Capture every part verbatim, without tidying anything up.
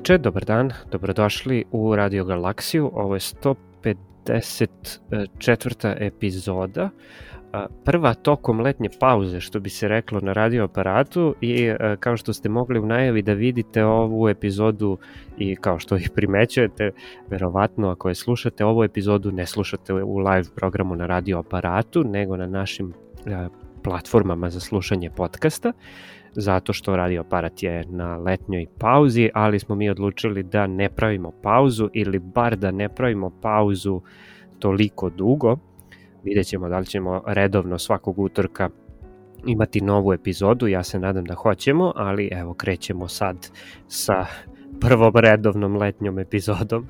veče, dobar dan, dobrodošli u Radio Galaksiju. Ovo je sto pedeset četvrta epizoda, prva tokom letnje pauze, što bi se reklo na radio aparatu, i kao što ste mogli u najavi da vidite ovu epizodu i kao što ih primećujete, verovatno ako je slušate, ovu epizodu ne slušate u live programu na radio aparatu, nego na našim platformama za slušanje podcasta, zato što radio aparat je na letnjoj pauzi, ali smo mi odlučili da ne pravimo pauzu ili bar da ne pravimo pauzu toliko dugo. Vidjet ćemo da li ćemo redovno svakog utorka imati novu epizodu, ja se nadam da hoćemo, ali evo krećemo sad sa prvom redovnom letnjom epizodom,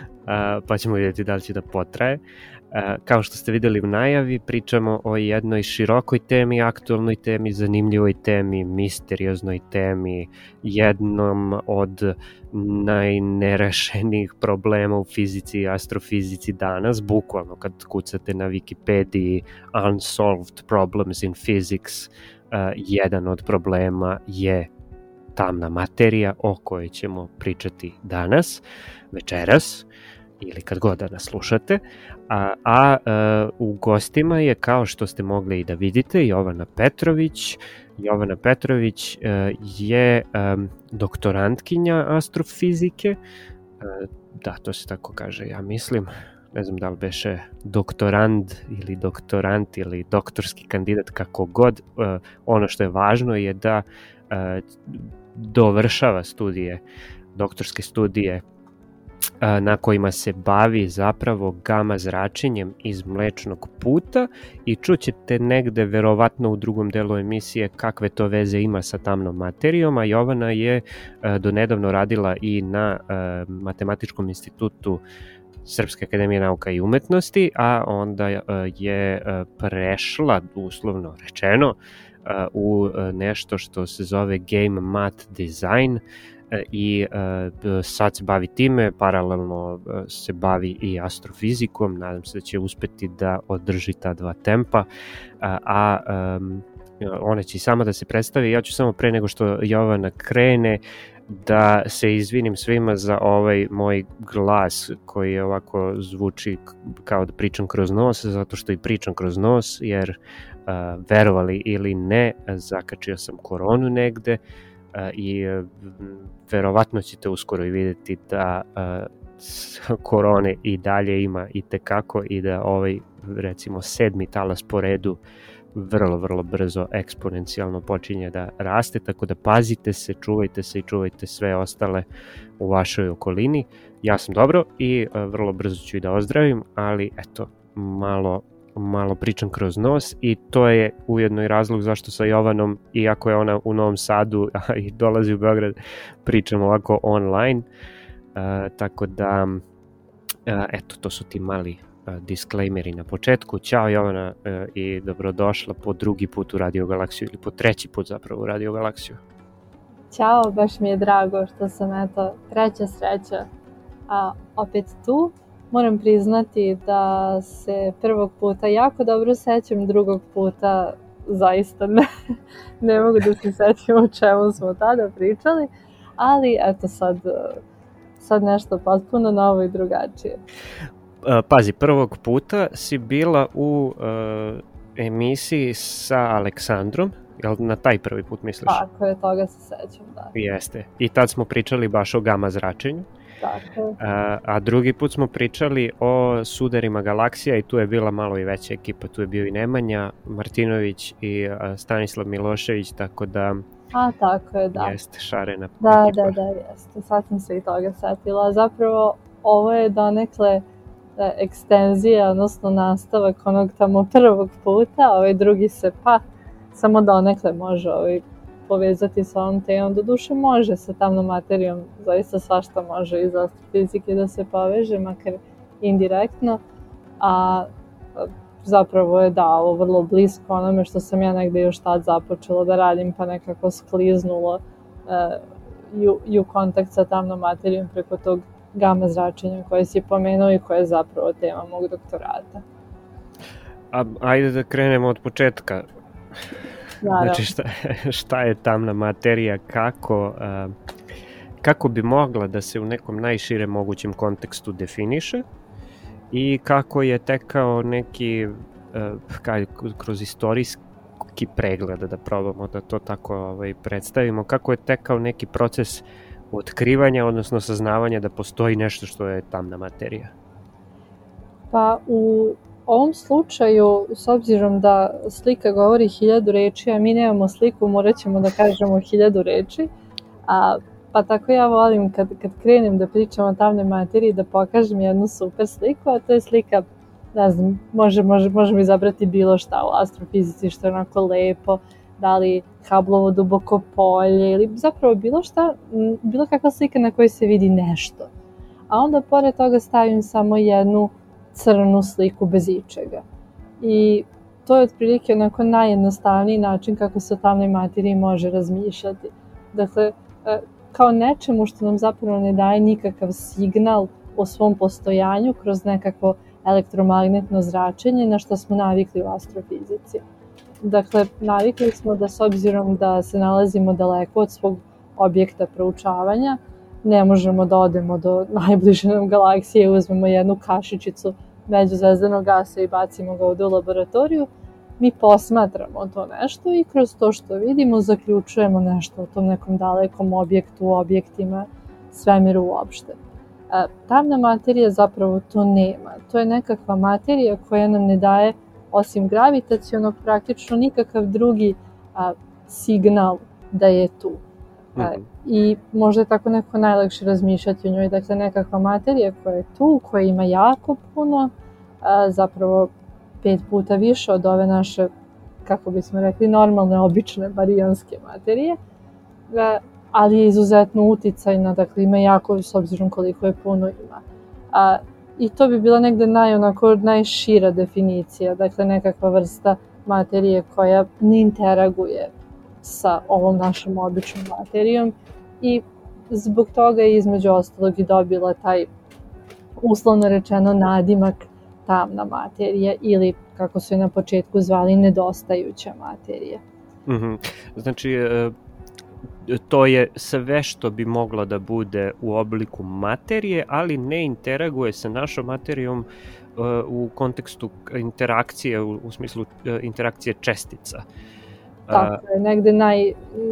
pa ćemo vidjeti da li će da potraje. Kao što ste videli u najavi, pričamo o jednoj širokoj temi, aktualnoj temi, zanimljivoj temi, misterioznoj temi, jednom od najnerešenijih problema u fizici i astrofizici danas, bukvalno kad kucate na Wikipediji Unsolved Problems in Physics, jedan od problema je tamna materija o kojoj ćemo pričati danas, večeras, ili kad god da nas slušate, a, a, a u gostima je, kao što ste mogli i da vidite, Jovana Petrović. Jovana Petrović a, je a, doktorantkinja astrofizike, a, da, to se tako kaže, ja mislim, ne znam da li beše doktorand ili doktorant ili doktorski kandidat, kako god, a, ono što je važno je da a, dovršava studije, doktorske studije na kojima se bavi zapravo gama zračenjem iz Mlečnog puta, i čućete negde verovatno u drugom delu emisije kakve to veze ima sa tamnom materijom, a Jovana je donedavno radila i na Matematičkom institutu Srpske akademije nauka i umetnosti, a onda je prešla, uslovno rečeno, u nešto što se zove Game Math Design, i uh, sad se bavi time, paralelno uh, se bavi i astrofizikom, nadam se da će uspeti da održi ta dva tempa, uh, a um, ona će i sama da se predstavi. Ja ću samo pre nego što Jovana krene da se izvinim svima za ovaj moj glas koji je ovako zvuči kao da pričam kroz nos, zato što i pričam kroz nos, jer uh, verovali ili ne, zakačio sam koronu negde, Uh, i uh, verovatno ćete uskoro i vidjeti da uh, korone i dalje ima i tekako, i da ovaj, recimo, sedmi talas po redu vrlo, vrlo brzo eksponencijalno počinje da raste, tako da pazite se, čuvajte se i čuvajte sve ostale u vašoj okolini. Ja sam dobro i uh, vrlo brzo ću i da ozdravim, ali eto, malo malo pričam kroz nos, i to je ujedno i razlog zašto sa Jovanom, iako je ona u Novom Sadu a i dolazi u Beograd, pričam ovako online, uh, tako da uh, eto, to su ti mali uh, disclaimeri na početku. Ćao Jovana, uh, i dobrodošla po drugi put u Radio Galaksiju, ili po treći put zapravo u Radio Galaksiju. Ćao, baš mi je drago što sam, eto, treća sreća a opet tu. Moram priznati da se prvog puta jako dobro sećam, drugog puta zaista ne, ne mogu da se sećam o čemu smo tada pričali, ali eto sad, sad nešto potpuno novo i drugačije. Pazi, prvog puta si bila u uh, emisiji sa Aleksandrom, jel na taj prvi put misliš? Tako je, toga se sećam, da. Jeste, i tad smo pričali baš o gama zračenju. Tako. A, a drugi put smo pričali o sudarima galaksija, i tu je bila malo i veća ekipa, tu je bio i Nemanja Martinović i a, Stanislav Milošević, tako da... A, tako je, da. Jeste, šarena da, ekipa. Da, da, jeste, sad sam se i toga setila. Zapravo, ovo je donekle da, ekstenzija, odnosno nastavak onog tamo prvog puta, ovaj drugi se pa samo donekle može ovaj povezati sa ovom temom. Doduše može sa tamnom materijom, zaista svašta može iz astrofizike da se poveže, makar indirektno, a zapravo je da ovo vrlo blisko onome što sam ja negde još tad započela da radim, pa nekako skliznulo uh, i, u, i u kontakt sa tamnom materijom preko tog gama zračenja koje si pomenuo i koje je zapravo tema mog doktorata. A, ajde da krenemo od početka. Naravno. Znači šta, šta je tamna materija, kako, uh, kako bi mogla da se u nekom najširem mogućem kontekstu definiše i kako je tekao neki, kaj, kroz istorijski pregled, da probamo da to tako ovaj, predstavimo, kako je tekao neki proces otkrivanja, odnosno saznavanja da postoji nešto što je tamna materija. Pa u ovom slučaju, s obzirom da slika govori hiljadu reči, a mi nemamo sliku, morat ćemo da kažemo hiljadu reči, a, pa tako ja volim kad, kad krenem da pričam o tamnoj materiji da pokažem jednu super sliku, a to je slika, ne znam, može, može, možemo izabrati bilo šta u astrofizici što je onako lepo, da li Hubbleovo duboko polje ili zapravo bilo šta, bilo kakva slika na kojoj se vidi nešto. A onda pored toga stavim samo jednu crnu sliku bez ičega. I to je otprilike onako najjednostavniji način kako se o tamnoj materiji može razmišljati. Dakle, kao nečemu što nam zapravo ne daje nikakav signal o svom postojanju kroz nekakvo elektromagnetno zračenje na što smo navikli u astrofizici. Dakle, navikli smo da s obzirom da se nalazimo daleko od svog objekta proučavanja, ne možemo da odemo do najbliže nam galaksije i uzmemo jednu kašičicu međuzvezdanog gasa i bacimo ga ovde u laboratoriju. Mi posmatramo to nešto i kroz to što vidimo zaključujemo nešto o tom nekom dalekom objektu, objektima, svemiru uopšte. E, tamna materija zapravo to nema. To je nekakva materija koja nam ne daje, osim gravitacionog, praktično nikakav drugi a, signal da je tu. E, I možda je tako neko najlakše razmišljati o njoj. Dakle, nekakva materija koja je tu, koja ima jako puno, a, zapravo pet puta više od ove naše, kako bismo rekli, normalne, obične barijonske materije, a, ali je izuzetno uticajna, dakle ima jako, s obzirom koliko je puno ima. A, I to bi bila negde naj, onako, najšira definicija, dakle nekakva vrsta materije koja ne interaguje sa ovom našom običnom materijom i zbog toga je između ostalog i dobila taj, uslovno rečeno, nadimak tamna materija ili, kako su je na početku zvali, nedostajuća materija. Mm-hmm. Znači, to je sve što bi moglo da bude u obliku materije, ali ne interaguje sa našom materijom u kontekstu interakcije, u smislu interakcije čestica. Tako je, negde naj,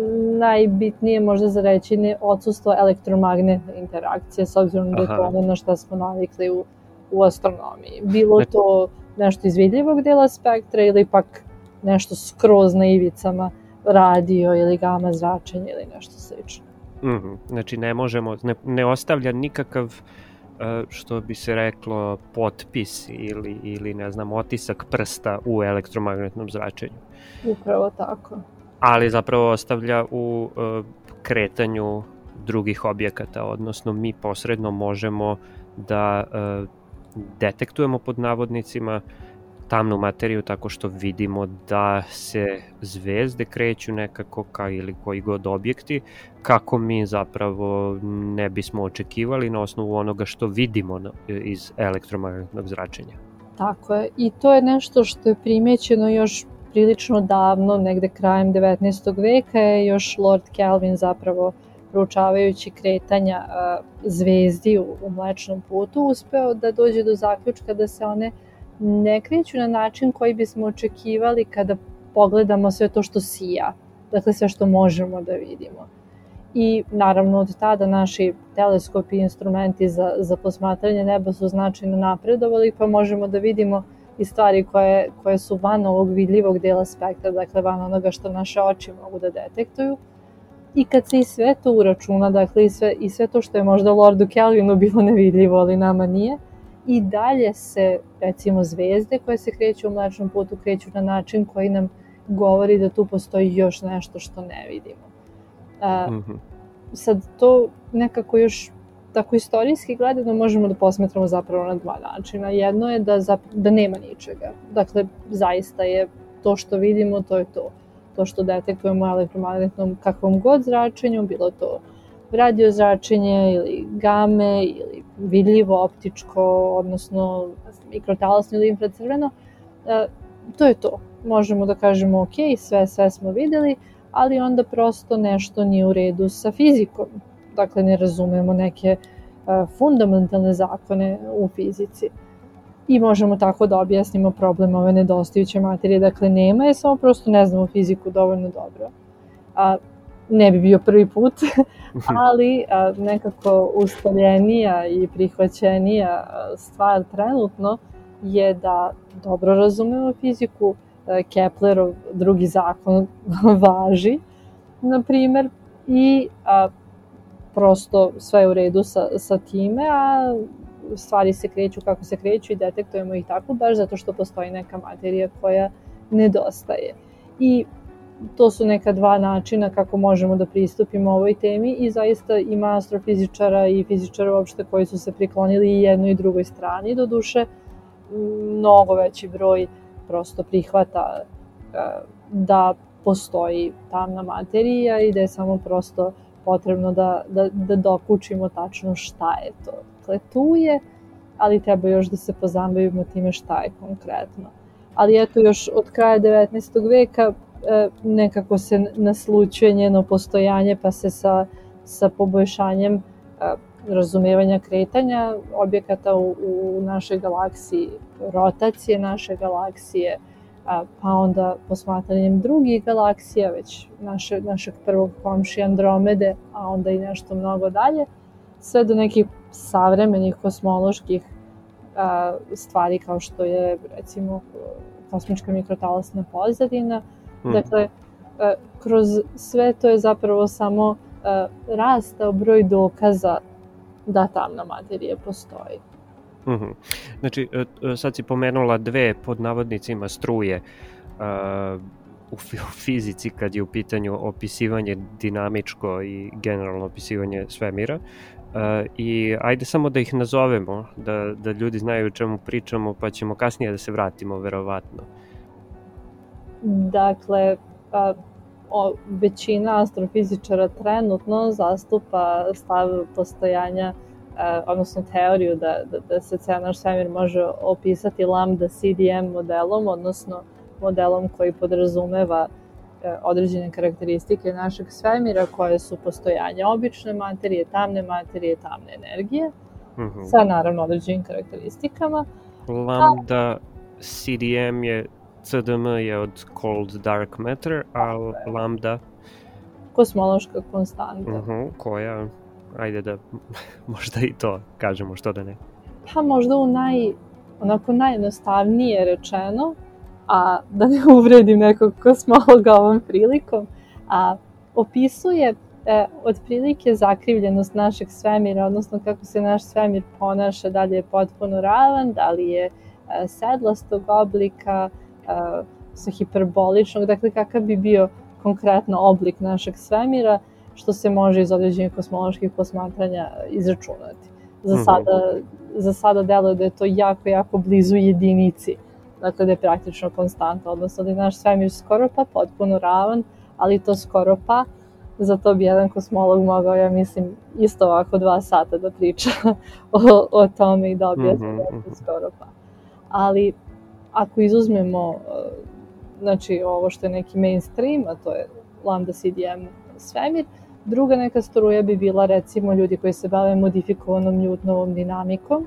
najbitnije možda za reći ne odsustvo elektromagnetne interakcije, s obzirom da je to ono na što smo navikli u, u astronomiji. Bilo to nešto iz vidljivog dela spektra ili pak nešto skroz na ivicama, radio ili gama zračenja ili nešto slično. Mm-hmm. Znači ne možemo, ne, ne ostavlja nikakav, što bi se reklo, potpis ili, ili ne znam, otisak prsta u elektromagnetnom zračenju. Upravo tako. Ali zapravo ostavlja u uh, kretanju drugih objekata, odnosno mi posredno možemo da uh, detektujemo pod navodnicima tamnu materiju tako što vidimo da se zvezde kreću nekako ka ili koji god objekti kako mi zapravo ne bismo očekivali na osnovu onoga što vidimo iz elektromagnetnog zračenja. Tako je, i to je nešto što je primećeno još prilično davno, negde krajem devetnaestog veka je još Lord Kelvin zapravo proučavajući kretanja uh, zvezdi u, u Mlečnom putu uspeo da dođe do zaključka da se one ne kreću na način koji bismo očekivali kada pogledamo sve to što sija, dakle sve što možemo da vidimo. I naravno od tada naši teleskopi i instrumenti za, za posmatranje neba su značajno napredovali, pa možemo da vidimo i stvari koje, koje su van ovog vidljivog dela spektra, dakle van onoga što naše oči mogu da detektuju. I kad se i sve to uračuna, dakle i sve, i sve to što je možda Lordu Kelvinu bilo nevidljivo, ali nama nije, i dalje se, recimo, zvezde koje se kreću u Mlečnom putu kreću na način koji nam govori da tu postoji još nešto što ne vidimo. A, mm-hmm. Sad to nekako još tako istorijski gledano možemo da posmetramo zapravo na dva načina. Jedno je da, zapra- da nema ničega. Dakle, zaista je to što vidimo, to je to. To što detektujemo elektromagnetnom kakvom god zračenju, bilo to radio zračenje ili game ili vidljivo optičko, odnosno mikrotalasno ili infracrveno, e, to je to. Možemo da kažemo ok, sve, sve smo videli, ali onda prosto nešto nije u redu sa fizikom. dakle ne razumemo neke uh, fundamentalne zakone u fizici. I možemo tako da objasnimo problem ove nedostajuće materije. Dakle, nema je, samo prosto ne znamo fiziku dovoljno dobro. A, ne bi bio prvi put, ali a, nekako ustaljenija i prihvaćenija stvar trenutno je da dobro razumemo fiziku. Keplerov drugi zakon važi, na primer, i a, prosto sve je u redu sa, sa time, a stvari se kreću kako se kreću i detektujemo ih tako baš zato što postoji neka materija koja nedostaje. I to su neka dva načina kako možemo da pristupimo ovoj temi i zaista ima astrofizičara i fizičara uopšte koji su se priklonili i jednoj i drugoj strani. Doduše, mnogo veći broj prosto prihvata da postoji tamna materija i da je samo prosto potrebno da, da, da dokučimo tačno šta je to. Dakle, tu je, ali treba još da se pozabavimo time šta je konkretno. Ali eto, još od kraja devetnaestog veka e, nekako se naslućuje njeno postojanje, pa se sa, sa poboljšanjem e, razumevanja kretanja objekata u, u našoj galaksiji, rotacije naše galaksije, a, pa onda posmatranjem drugih galaksija, već naše, našeg prvog komšija Andromede, a onda i nešto mnogo dalje, sve do nekih savremenih kosmoloških a, stvari kao što je recimo kosmička mikrotalasna pozadina. Hmm. Dakle, a, kroz sve to je zapravo samo a, rastao broj dokaza da tamna materija postoji. Mm-hmm. Znači, sad si pomenula dve pod navodnicima struje uh, u fizici kad je u pitanju opisivanje dinamičko i generalno opisivanje svemira. Uh, I ajde samo da ih nazovemo, da, da ljudi znaju o čemu pričamo, pa ćemo kasnije da se vratimo, verovatno. Dakle, pa, o, većina astrofizičara trenutno zastupa stav postojanja, Uh, odnosno teoriju da, da, da se ceo naš svemir može opisati lambda C D M modelom, odnosno modelom koji podrazumeva uh, određene karakteristike našeg svemira koje su postojanje obične materije, tamne materije, tamne energije, mm-hmm. sa naravno određenim karakteristikama. Lambda C D M je, C D M je od cold dark matter, a lambda? Kosmološka konstanta. Mm-hmm. Koja? Ajde da možda i to kažemo, što da ne. Pa možda u naj, onako najjednostavnije rečeno, a da ne uvredim nekog kosmologa ovom prilikom, a opisuje e, otprilike zakrivljenost našeg svemira, odnosno kako se naš svemir ponaša, da li je potpuno ravan, da li je e, sedlastog oblika, e, sa hiperboličnog, dakle kakav bi bio konkretno oblik našeg svemira, što se može iz određenih kosmoloških posmatranja izračunati. Za sada, za sada deluje da je to jako, jako blizu jedinici, dakle da je praktično konstanta, odnosno da je naš svemir skoro pa potpuno ravan, ali to skoro pa, za to bi jedan kosmolog mogao, ja mislim, isto ovako dva sata da priča o, o tome i da objasni da je to skoro pa. Ali ako izuzmemo, znači ovo što je neki mainstream, a to je lambda C D M svemir, druga neka struja bi bila recimo ljudi koji se bave modifikovanom Newtonovom dinamikom,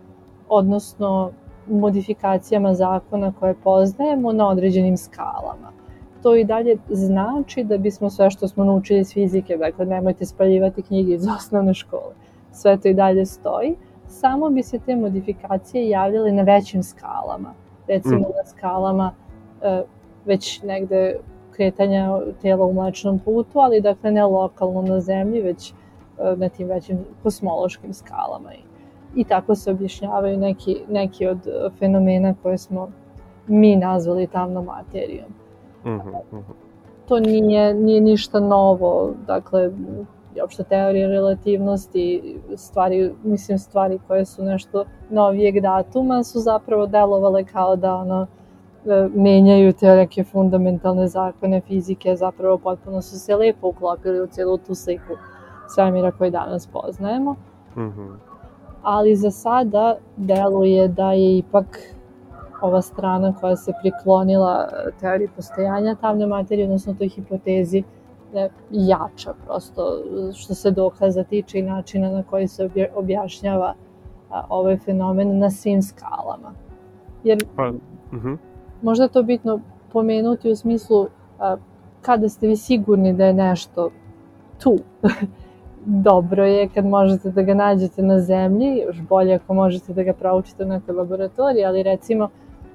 odnosno modifikacijama zakona koje poznajemo na određenim skalama. To i dalje znači da bismo sve što smo naučili iz fizike, dakle nemojte spaljivati knjige iz osnovne škole, sve to i dalje stoji, samo bi se te modifikacije javljale na većim skalama, recimo mm. na skalama e, već negde kretanja tela u mlečnom putu, ali dakle ne lokalno na zemlji, već e, na tim većim kosmološkim skalama. I, i tako se objašnjavaju neki, neki od fenomena koje smo mi nazvali tamnom materijom. Mm-hmm. To nije, nije ništa novo, dakle, i opšte teorija relativnosti, stvari, mislim stvari koje su nešto novijeg datuma su zapravo delovale kao da ono, menjaju te neke fundamentalne zakone fizike, zapravo potpuno su se lepo uklopili u cijelu tu sliku svemira koju danas poznajemo. Mm-hmm. Ali za sada deluje da je ipak ova strana koja se priklonila teoriji postojanja tamne materije, odnosno toj hipotezi jača prosto što se dokaza tiče i načina na koji se objašnjava ovaj fenomen na svim skalama. Jer pa, uh-huh. možda je to bitno pomenuti u smislu kada ste vi sigurni da je nešto tu. Dobro je kad možete da ga nađete na zemlji, još bolje ako možete da ga proučite u nekoj laboratoriji, ali recimo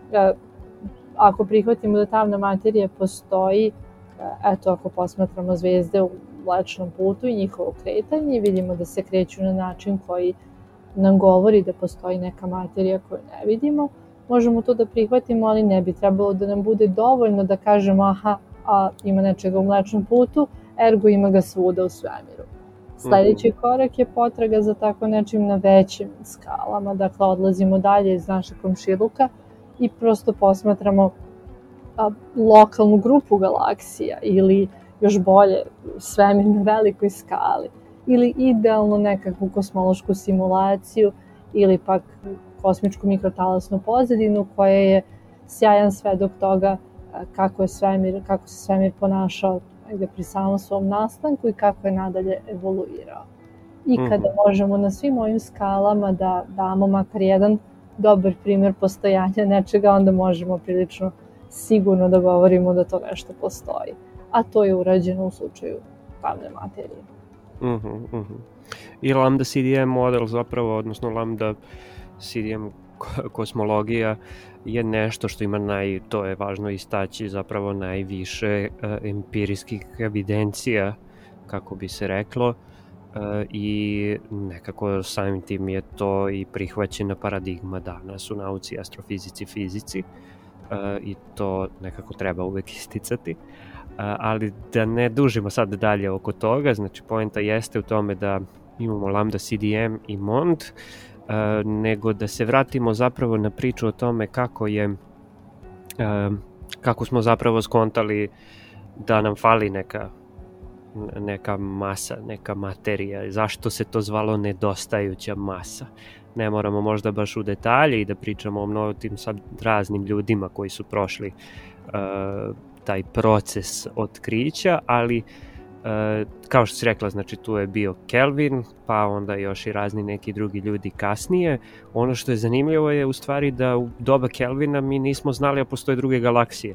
ako prihvatimo da tamna materija postoji, eto ako posmatramo zvezde u Mlečnom putu i njihovo kretanje, vidimo da se kreću na način koji nam govori da postoji neka materija koju ne vidimo, možemo to da prihvatimo, ali ne bi trebalo da nam bude dovoljno da kažemo aha, a ima nečega u Mlečnom putu, ergo ima ga svuda u svemiru. Sledeći korak je potraga za tako nečim na većim skalama, dakle odlazimo dalje iz našeg komšiluka i prosto posmatramo a, lokalnu grupu galaksija ili još bolje svemir na velikoj skali ili idealno nekakvu kosmološku simulaciju ili pak kosmičku mikrotalasnu pozadinu koja je sjajan svedok toga kako je svemir, kako se svemir ponašao negde pri samom svom nastanku i kako je nadalje evoluirao. I kada možemo na svim ovim skalama da damo makar jedan dobar primjer postojanja nečega, onda možemo prilično sigurno da govorimo da to nešto postoji. A to je urađeno u slučaju tamne materije. Uh-huh, uh-huh. I Lambda C D M model zapravo, odnosno Lambda C D M kosmologija je nešto što ima naj, to je važno istaći, zapravo najviše uh, empirijskih evidencija, kako bi se reklo, uh, i nekako samim tim je to i prihvaćena paradigma danas u nauci, astrofizici, fizici, uh, i to nekako treba uvek isticati. Uh, ali da ne dužimo sad dalje oko toga, znači poenta jeste u tome da imamo Lambda C D M i Mond, Uh, nego da se vratimo zapravo na priču o tome kako je uh, kako smo zapravo skontali da nam fali neka neka masa, neka materija, zašto se to zvalo nedostajuća masa. Ne moramo možda baš u detalje i da pričamo o mnogim sad raznim ljudima koji su prošli uh, taj proces otkrića, ali Uh, kao što si rekla, znači tu je bio Kelvin, pa onda još i razni neki drugi ljudi kasnije. Ono što je zanimljivo je u stvari da u doba Kelvina mi nismo znali da postoje druge galaksije.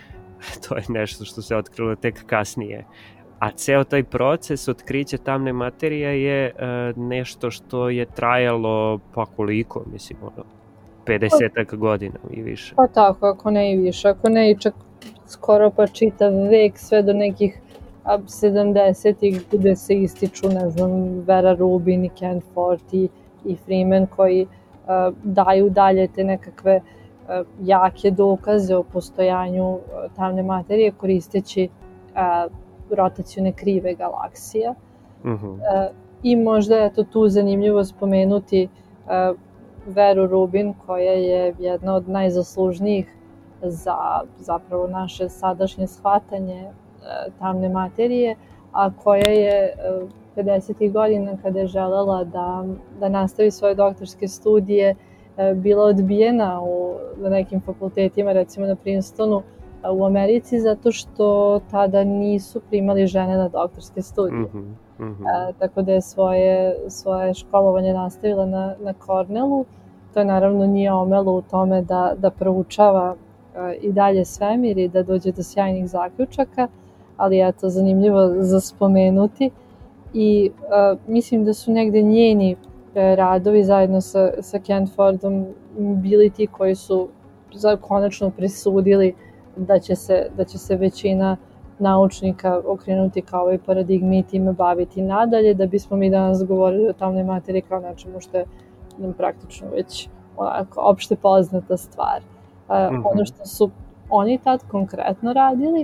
To je nešto što se otkrilo tek kasnije. A ceo taj proces otkrića tamne materije je uh, nešto što je trajalo pa koliko, mislim, ono, pedesetak godina i više. Pa tako, ako ne i više, ako ne i čak skoro pa čitav vek, sve do nekih sedamdesetih gde se ističu, ne znam, Vera Rubin i Ken Ford i, i Freeman koji uh, daju dalje te nekakve uh, jake dokaze o postojanju uh, tamne materije koristeći uh, rotacione krive galaksija. Uh-huh. Uh, I možda je to tu zanimljivo spomenuti uh, Veru Rubin koja je jedna od najzaslužnijih za zapravo naše sadašnje shvatanje tamne materije, a koja je pedesetih godina kada je želela da, da nastavi svoje doktorske studije bila odbijena u, na nekim fakultetima, recimo na Princetonu u Americi, zato što tada nisu primali žene na doktorske studije. Mm-hmm, mm-hmm. E, tako da je svoje, svoje školovanje nastavila na, na Cornellu. To je naravno nije omelo u tome da, da proučava e, i dalje svemir i da dođe do sjajnih zaključaka, ali eto, zanimljivo za spomenuti. I uh, mislim da su negde njeni uh, radovi zajedno sa, sa Ken Fordom bili ti koji su za, konačno presudili da će, se, da će se većina naučnika okrenuti kao ovoj paradigmi i time baviti nadalje, da bismo mi danas govorili o tamnoj materiji kao nečemu što je nam praktično već onako opšte poznata stvar. Uh, mm-hmm. Ono što su oni tad konkretno radili,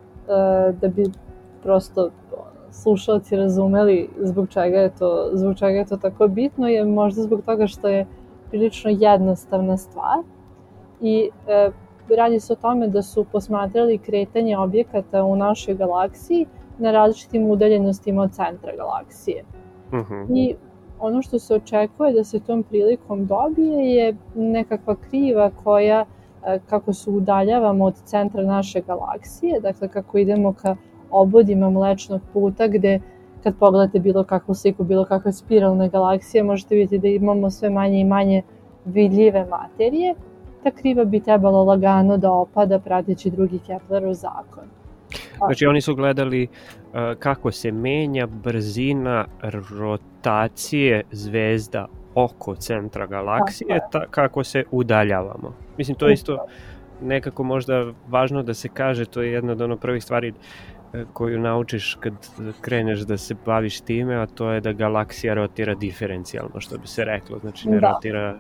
da bi prosto slušalci razumeli zbog čega je to, zbog čega je to tako bitno, je možda zbog toga što je prilično jednostavna stvar i e, radi se o tome da su posmatrali kretanje objekata u našoj galaksiji na različitim udaljenostima od centra galaksije. Uh-huh. I ono što se očekuje da se tom prilikom dobije je nekakva kriva koja kako se udaljavamo od centra naše galaksije, dakle kako idemo ka obodima Mlečnog puta, gde kad pogledate bilo kakvu sliku, bilo kakve spiralne galaksije, možete vidjeti da imamo sve manje i manje vidljive materije. Ta kriva bi trebalo lagano da opada prateći drugi Keplerov zakon. Znači oni su gledali uh, kako se menja brzina rotacije zvezda oko centra galaksije, ta, kako se udaljavamo. Mislim, to je isto nekako možda važno da se kaže, to je jedna od ono prvih stvari koju naučiš kad kreneš da se baviš time, a to je da galaksija rotira diferencijalno, što bi se reklo, znači ne da. rotira...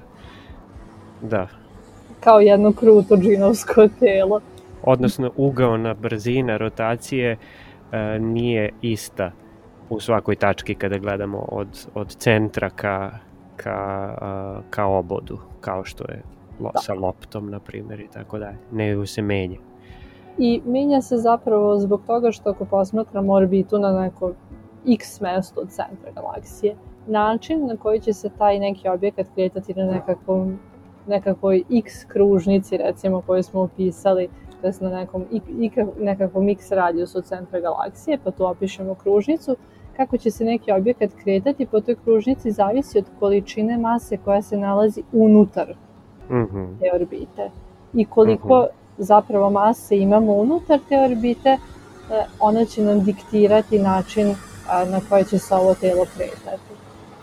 Da. Kao jedno kruto džinovsko telo. Odnosno, ugaona brzina rotacije uh, nije ista u svakoj tački kada gledamo od, od centra ka, ka, uh, ka obodu, kao što je lo, sa loptom, na primjer, i tako dalje. Nego se menja. I menja se zapravo zbog toga što ako posmatramo orbitu na neko x mesto od centra galaksije, način na koji će se taj neki objekat kretati na nekakvom, nekakvoj x kružnici, recimo, koju smo opisali, to je na nekom, nekakvom x radijusu od centra galaksije, pa tu opišemo kružnicu, kako će se neki objekat kretati po toj kružnici zavisi od količine mase koja se nalazi unutar mm-hmm. te orbite. I koliko mm-hmm. zapravo mase imamo unutar te orbite, ona će nam diktirati način na koji će se ovo telo kretati.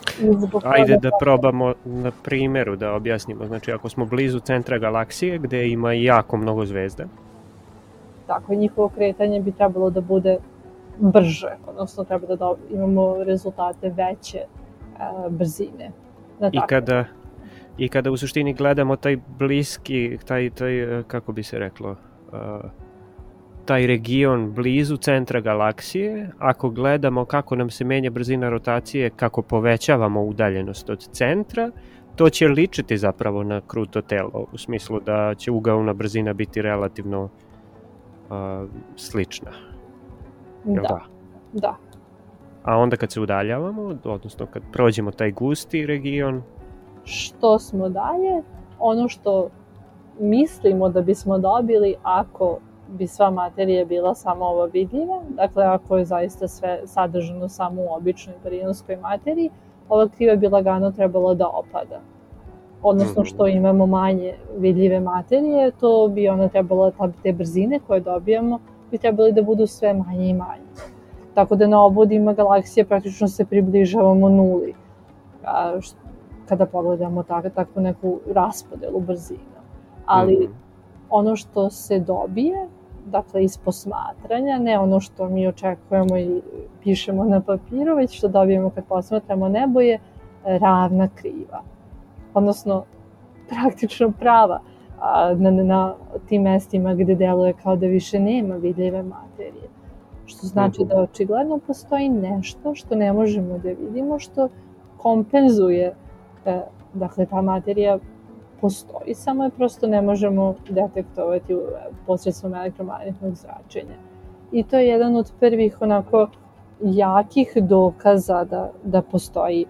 Ajde da probamo na primjeru da objasnimo. Znači, ako smo blizu centra galaksije gde ima jako mnogo zvezda, tako, njihovo kretanje bi trebalo da bude brže, odnosno treba da imamo rezultate veće e, brzine. I kada, I kada u suštini gledamo taj bliski, taj, taj kako bi se reklo, uh, taj region blizu centra galaksije, ako gledamo kako nam se menja brzina rotacije, kako povećavamo udaljenost od centra, to će ličiti zapravo na kruto telo, u smislu da će ugaona brzina biti relativno uh, slična. Da, da, da. A onda kad se udaljavamo, odnosno kad prođemo taj gusti region, što smo dalje, ono što mislimo da bismo dobili ako bi sva materija bila samo ova vidljiva, dakle ako je zaista sve sadržano samo u običnoj barionskoj materiji, ova kriva bi lagano trebalo da opada. Odnosno što imamo manje vidljive materije, to bi ona trebalo, te brzine koje dobijamo, bi trebali da budu sve manje i manje. Tako da na obodima galaksije praktično se približavamo nuli. A, što, kada pogledamo tak, takvu neku raspodelu brzina. Ali mm-hmm. ono što se dobije, dakle iz posmatranja, ne ono što mi očekujemo i pišemo na papiru, već što dobijemo kad posmatramo nebo je ravna kriva. Odnosno, praktično prava a, na, na tim mestima gde deluje kao da više nema vidljive materije. Što znači mm-hmm. da očigledno postoji nešto što ne možemo da vidimo, što kompenzuje. E, dakle, ta materija postoji, samo je prosto ne možemo detektovati posredstvom elektromagnetnog zračenja. I to je jedan od prvih onako jakih dokaza da, da postoji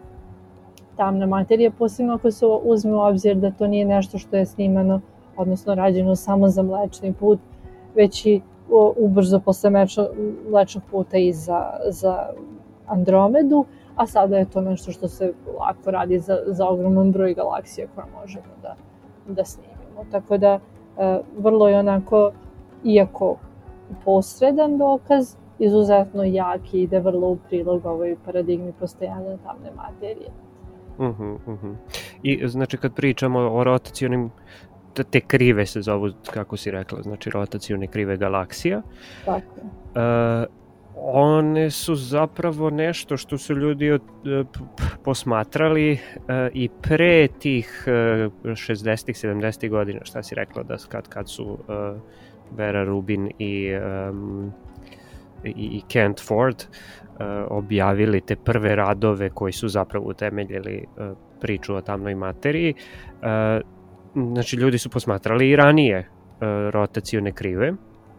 tamna materija, posebno ako se uzme u obzir da to nije nešto što je snimano, odnosno rađeno samo za Mlečni put, već i ubrzo posle Mlečnog puta i za, za Andromedu, a sada je to nešto što se lako radi za, za ogroman broj galaksija koje možemo da, da snimimo. Tako da, e, vrlo je onako, iako posredan dokaz, izuzetno jak i ide vrlo u prilog ovoj paradigmi postojanja tamne materije. Uh-huh, uh-huh. I znači kad pričamo o rotacionim, te krive se zovu, kako si rekla, znači rotacione krive galaksija. Tako je. Uh, one su zapravo nešto što su ljudi od, posmatrali uh, i pre tih uh, šezdesetih sedamdesetih godina, šta si rekla, da kad, kad su uh, Vera Rubin i, um, i, i Kent Ford uh, objavili te prve radove koji su zapravo utemeljili uh, priču o tamnoj materiji. Uh, znači ljudi su posmatrali i ranije uh, rotacione krive.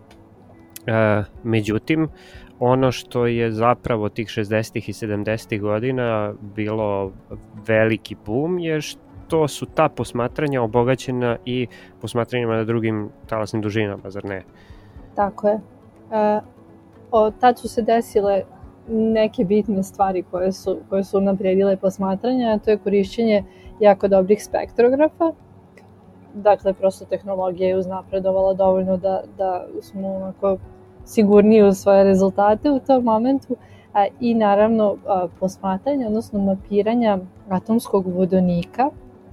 Uh, međutim, ono što je zapravo tih šezdesetih i sedamdesetih godina bilo veliki boom je što su ta posmatranja obogaćena i posmatranjima na drugim talasnim dužinama, zar ne? Tako je. E, o, tad su se desile neke bitne stvari koje su, koje su unaprijedile posmatranja, a to je korišćenje jako dobrih spektrografa. Dakle, prosto tehnologija je uznapredovala dovoljno da, da smo onako sigurniji u svoje rezultate u tom momentu. A, I naravno a, posmatranja, odnosno mapiranja atomskog vodonika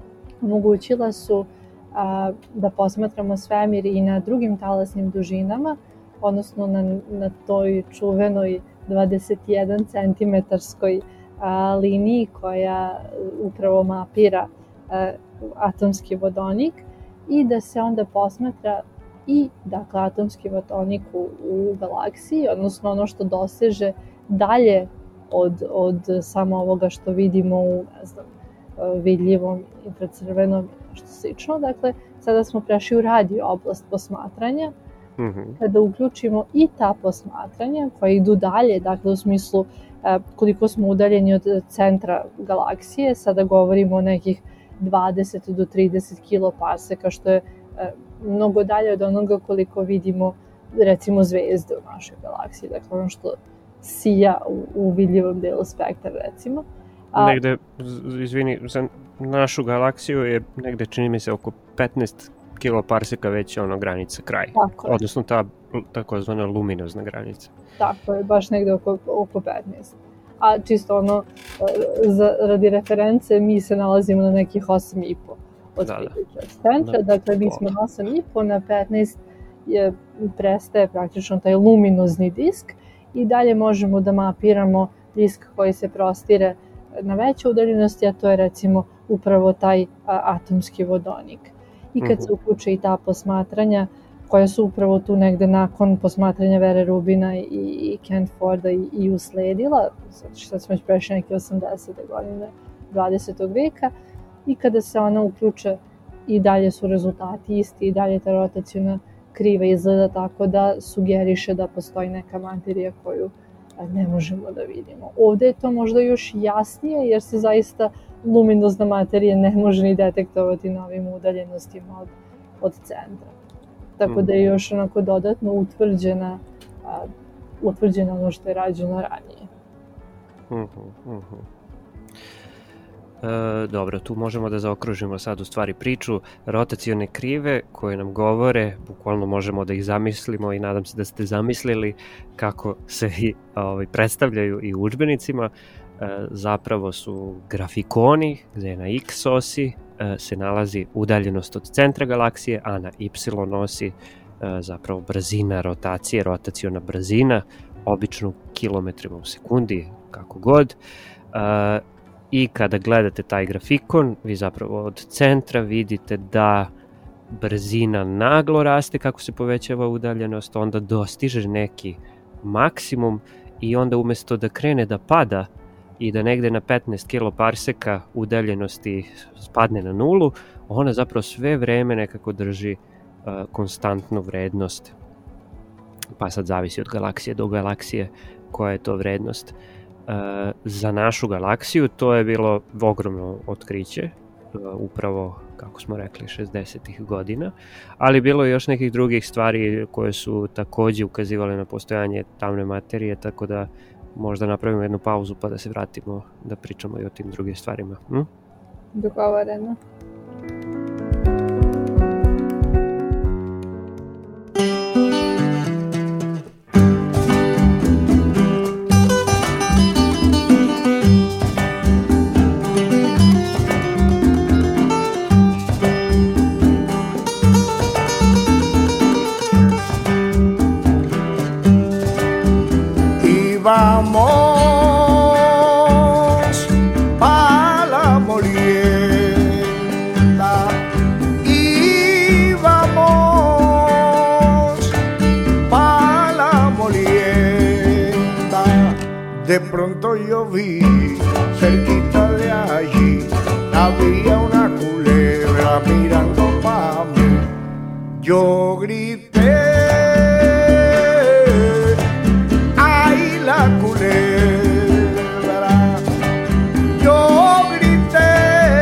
omogućila su a, da posmatramo svemir i na drugim talasnim dužinama, odnosno na, na toj čuvenoj dvadeset jedan centimetarskoj a, liniji koja upravo mapira a, atomski vodonik i da se onda posmatra i dakle, atomski vodonik u, u galaksiji, odnosno ono što doseže dalje od, od samo ovoga što vidimo u, ne znam, vidljivom infracrvenom i nešto slično. Dakle, sada smo prešli u radio oblast posmatranja, mm-hmm. kada uključimo i ta posmatranja koja idu dalje, dakle u smislu eh, koliko smo udaljeni od centra galaksije, sada govorimo o nekih dvadeset do trideset kiloparseka, što je eh, mnogo dalje od onoga koliko vidimo recimo zvezde u našoj galaksiji, dakle ono što sija u, u vidljivom delu spektra recimo. A, negde, izvini, za našu galaksiju je negde, čini mi se, oko petnaest kiloparseka već ono granica kraj. Tako je. Odnosno ta takozvana luminozna granica. Tako je, baš negde oko, oko petnaest. A čisto ono, za, radi reference, mi se nalazimo na nekih osam i po od da, da. centra, da, dakle mi smo na osam i po, na petnaest je, prestaje praktično taj luminozni disk i dalje možemo da mapiramo disk koji se prostire na veće udaljenosti, a to je recimo upravo taj a, atomski vodonik. I kad mm-hmm. se uključe i ta posmatranja koja su upravo tu negde nakon posmatranja Vere Rubina i, i Kent Forda i, i usledila, znači sad smo već prešli neke osamdesete godine dvadesetog veka, i kada se ona uključe i dalje su rezultati isti i dalje ta rotacijna kriva izgleda tako da sugeriše da postoji neka materija koju ne možemo da vidimo. Ovde je to možda još jasnije jer se zaista luminozna materija ne može ni detektovati na ovim udaljenostima od, od centra. Tako da je još onako dodatno utvrđena, a, utvrđeno ono što je rađeno ranije. Uh-huh, uh-huh. E, dobro, tu možemo da zaokružimo sad u stvari priču. Rotacione krive koje nam govore, bukvalno možemo da ih zamislimo i nadam se da ste zamislili kako se i ovaj, predstavljaju i u udžbenicima. E, zapravo su grafikoni gde na x osi e, se nalazi udaljenost od centra galaksije, a na y osi e, zapravo brzina rotacije, rotaciona brzina, obično kilometrima u sekundi, kako god. E, I kada gledate taj grafikon, vi zapravo od centra vidite da brzina naglo raste kako se povećava udaljenost, onda dostiže neki maksimum i onda umesto da krene da pada i da negde na petnaest kiloparseka udaljenosti spadne na nulu, ona zapravo sve vreme nekako drži uh, konstantnu vrednost. Pa sad zavisi od galaksije do galaksije koja je to vrednost. Uh, za našu galaksiju to je bilo ogromno otkriće, uh, upravo kako smo rekli šezdesetih godina, ali bilo je još nekih drugih stvari koje su takođe ukazivale na postojanje tamne materije, tako da možda napravimo jednu pauzu pa da se vratimo da pričamo i o tim drugim stvarima. Hm? Dogovoreno. Vamos pa la molienda y vamos pa la molienda. De pronto yo vi cerquita de allí había una culebra mirando pa mí. Yo grité, la culebra, yo grité,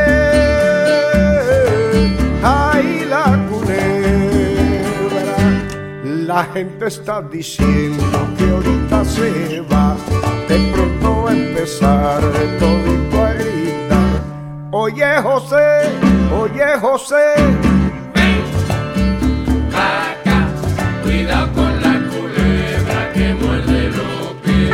ay la culebra, la gente está diciendo que que ahorita se va, de pronto va a empezar todito a gritar. Oye José, oye José, ven pa' acá, cuidado con la culebra que muerde los pies.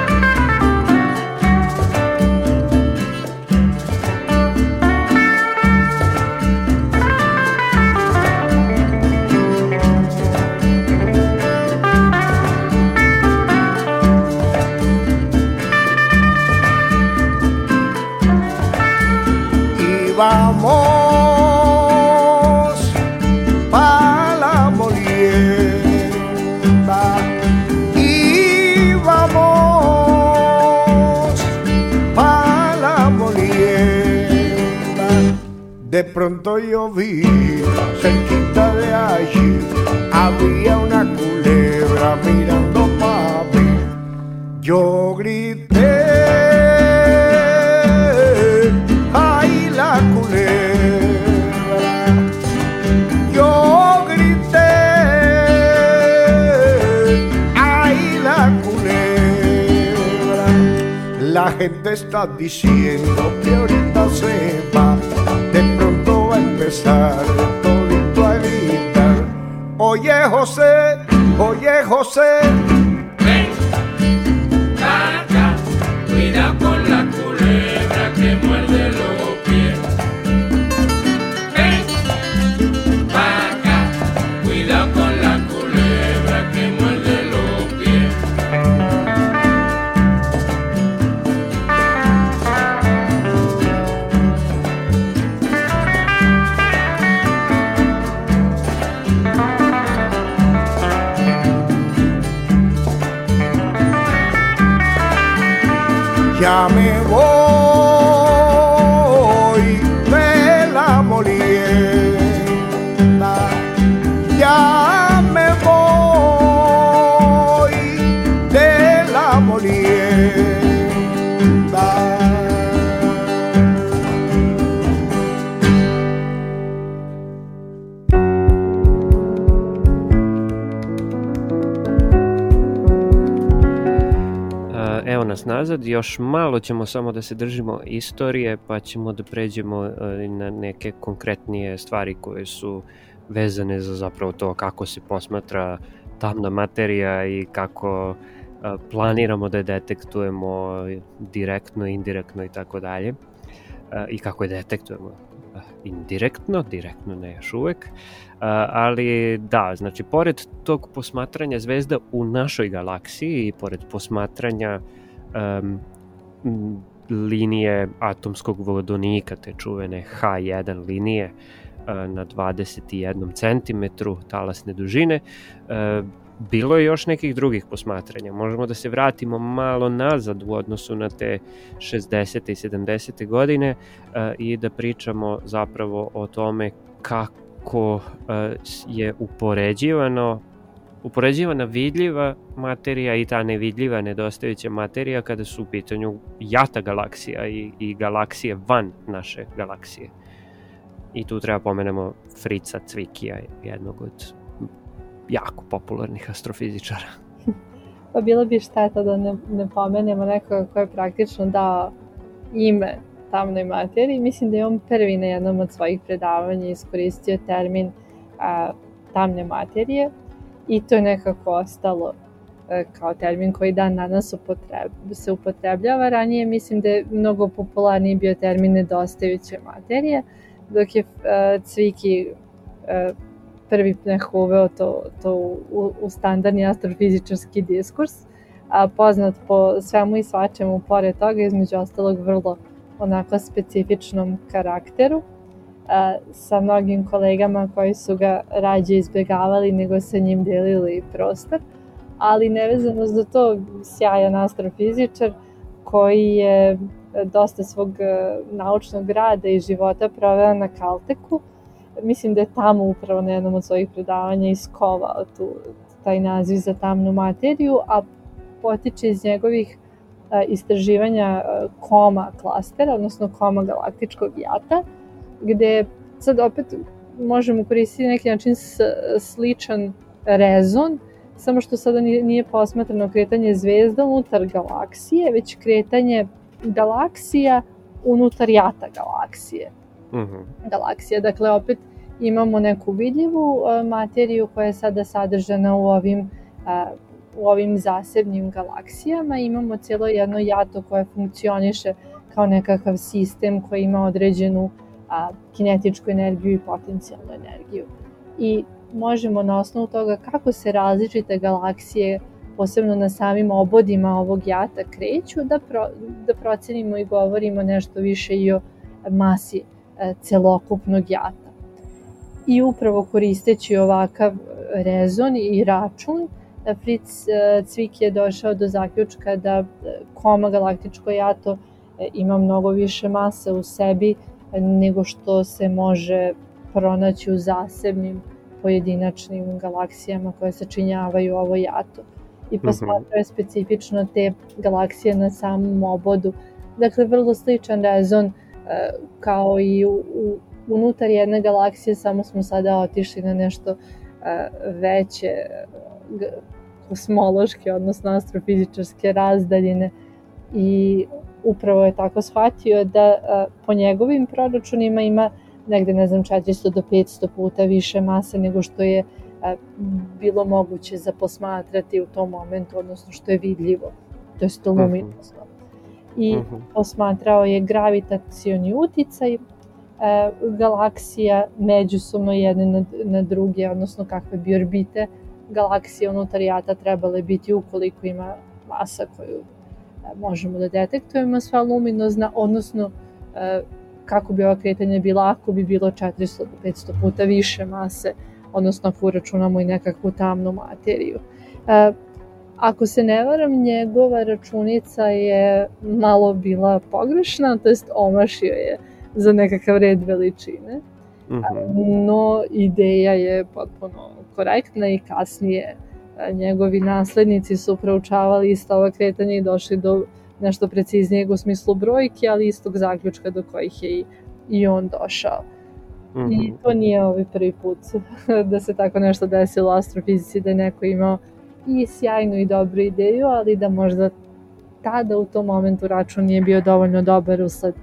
Vamos pa' la molienda y vamos pa' la molienda. De pronto yo vi cerquita de allí había una culebra mirando pa' mí. Yo grité, la culebra, yo grité, ay la culebra. La gente está diciendo que ahorita se va, de pronto va a empezar todito a gritar. Oye José, oye José, ven pa' acá, cuidado con la culebra que muerde los pies. Ven pa' acá, cuidado con la culebra que muerde los pies. ya me voy de la molienda, ya me voy de la molienda. Evo nas nazad, još malo ćemo samo da se držimo istorije, pa ćemo da pređemo na neke konkretnije stvari koje su vezane za zapravo to kako se posmatra tamna materija i kako planiramo da je detektujemo direktno, indirektno i tako dalje. I kako je detektujemo indirektno, direktno ne još uvek. Ali da, znači pored tog posmatranja zvezda u našoj galaksiji i pored posmatranja um, linije atomskog vodonika, te čuvene ha jedan linije uh, na dvadeset jedan centimetru talasne dužine, uh, bilo je još nekih drugih posmatranja. Možemo da se vratimo malo nazad u odnosu na te šezdesete i sedamdesete godine uh, i da pričamo zapravo o tome kako uh, je upoređivano upoređivana vidljiva materija i ta nevidljiva nedostajuća materija kada su u pitanju jata galaksija i, i galaksije van naše galaksije. I tu treba pomenemo Fritza Zwickija, jednog od jako popularnih astrofizičara. Pa bilo bi šteta da ne, ne pomenemo nekoga ko je praktično dao ime tamnoj materiji. Mislim da je on prvi na jednom od svojih predavanja iskoristio termin a, tamne materije i to je nekako ostalo a, kao termin koji dan danas upotreb, se upotrebljava. Ranije mislim da je mnogo popularniji bio termin nedostajuće materije, dok je a, Zwicky a, prvi nekako uveo to, to u, u standardni astrofizičarski diskurs, a poznat po svemu i svačemu, pored toga, između ostalog vrlo onako specifičnom karakteru, a, sa mnogim kolegama koji su ga rađe izbjegavali nego sa njim delili prostor, ali nevezano za to sjajan astrofizičar koji je dosta svog naučnog rada i života proveo na Caltechu. Mislim da je tamo upravo na jednom od svojih predavanja iskovao tu, taj naziv za tamnu materiju, a potiče iz njegovih a, istraživanja a, koma klastera, odnosno koma galaktičkog jata, gde sad opet možemo koristiti na neki način s, sličan rezon samo što sada nije posmatrano kretanje zvezda unutar galaksije, već kretanje galaksija unutar jata galaksije. Mhm. Galaksija, dakle opet imamo neku vidljivu materiju koja je sada sadržana u ovim, u ovim zasebnim galaksijama. Imamo cijelo jedno jato koje funkcioniše kao nekakav sistem koji ima određenu a, kinetičku energiju i potencijalnu energiju. I možemo na osnovu toga kako se različite galaksije, posebno na samim obodima ovog jata, kreću, da, pro, da procenimo i govorimo nešto više i o masi e, celokupnog jata. I upravo koristeći ovakav rezon i račun, Fritz Zwick je došao do zaključka da koma galaktičko jato ima mnogo više mase u sebi nego što se može pronaći u zasebnim pojedinačnim galaksijama koje sačinjavaju ovo jato. I posmatrao je specifično te galaksije na samom obodu. Dakle, vrlo sličan rezon kao i u, u, unutar jedne galaksije, samo smo sada otišli na nešto veće kosmološke, odnosno astrofizičarske razdaljine, i upravo je tako shvatio da po njegovim proračunima ima negde, ne znam, četiristo do petsto puta više mase nego što je bilo moguće za posmatrati u tom momentu, odnosno što je vidljivo, to je to luminozno. I posmatrao je gravitacioni uticaj galaksija međusobno jedne na, na druge, odnosno kakve bi orbite galaksije unutar jata trebale biti ukoliko ima masa koju možemo da detektujemo sva luminozna, odnosno kako bi ova kretanja bila ako bi bilo četiristo do petsto puta više mase, odnosno ako uračunamo i nekakvu tamnu materiju. Ako se ne varam, njegova računica je malo bila pogrešna, to jest omašio je za nekakav red veličine, mm-hmm. no ideja je potpuno korektna i kasnije njegovi naslednici su proučavali ista ova kretanja i došli do nešto preciznijeg u smislu brojke, ali istog zaključka do kojih je i, i on došao. Mm-hmm. I to nije ovaj prvi put da se tako nešto desilo u astrofizici, da je neko imao i sjajnu i dobru ideju, ali da možda tada u tom momentu račun nije bio dovoljno dobar usled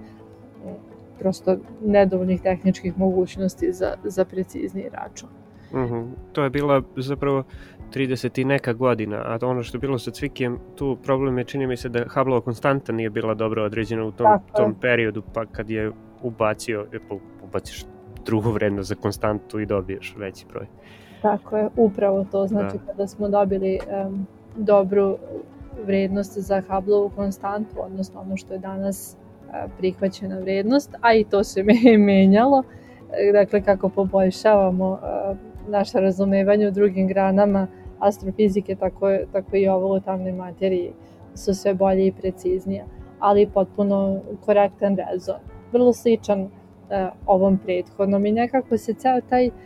prosto nedovoljnih tehničkih mogućnosti za, za precizniji račun. Mm-hmm. To je bila zapravo trideset i neka godina, a ono što je bilo sa Zwickjem, tu problem je, čini mi se da Hubbleova konstanta nije bila dobro određena u tom, tom periodu, pa kad je ubacio, ubaciš drugu vrednost za konstantu i dobiješ veći broj. Tako je, upravo to, znači da. Kada smo dobili um, dobru vrednost za Hubbleovu konstantu, odnosno ono što je danas uh, prihvaćena vrednost, a i to se menjalo, dakle kako poboljšavamo uh, naše razumevanje u drugim granama astrofizike, tako, je, tako i ovo u tamnoj materiji su sve bolje i preciznije, ali potpuno korektan rezon, vrlo sličan uh, ovom prethodnom i nekako se ceo taj uh,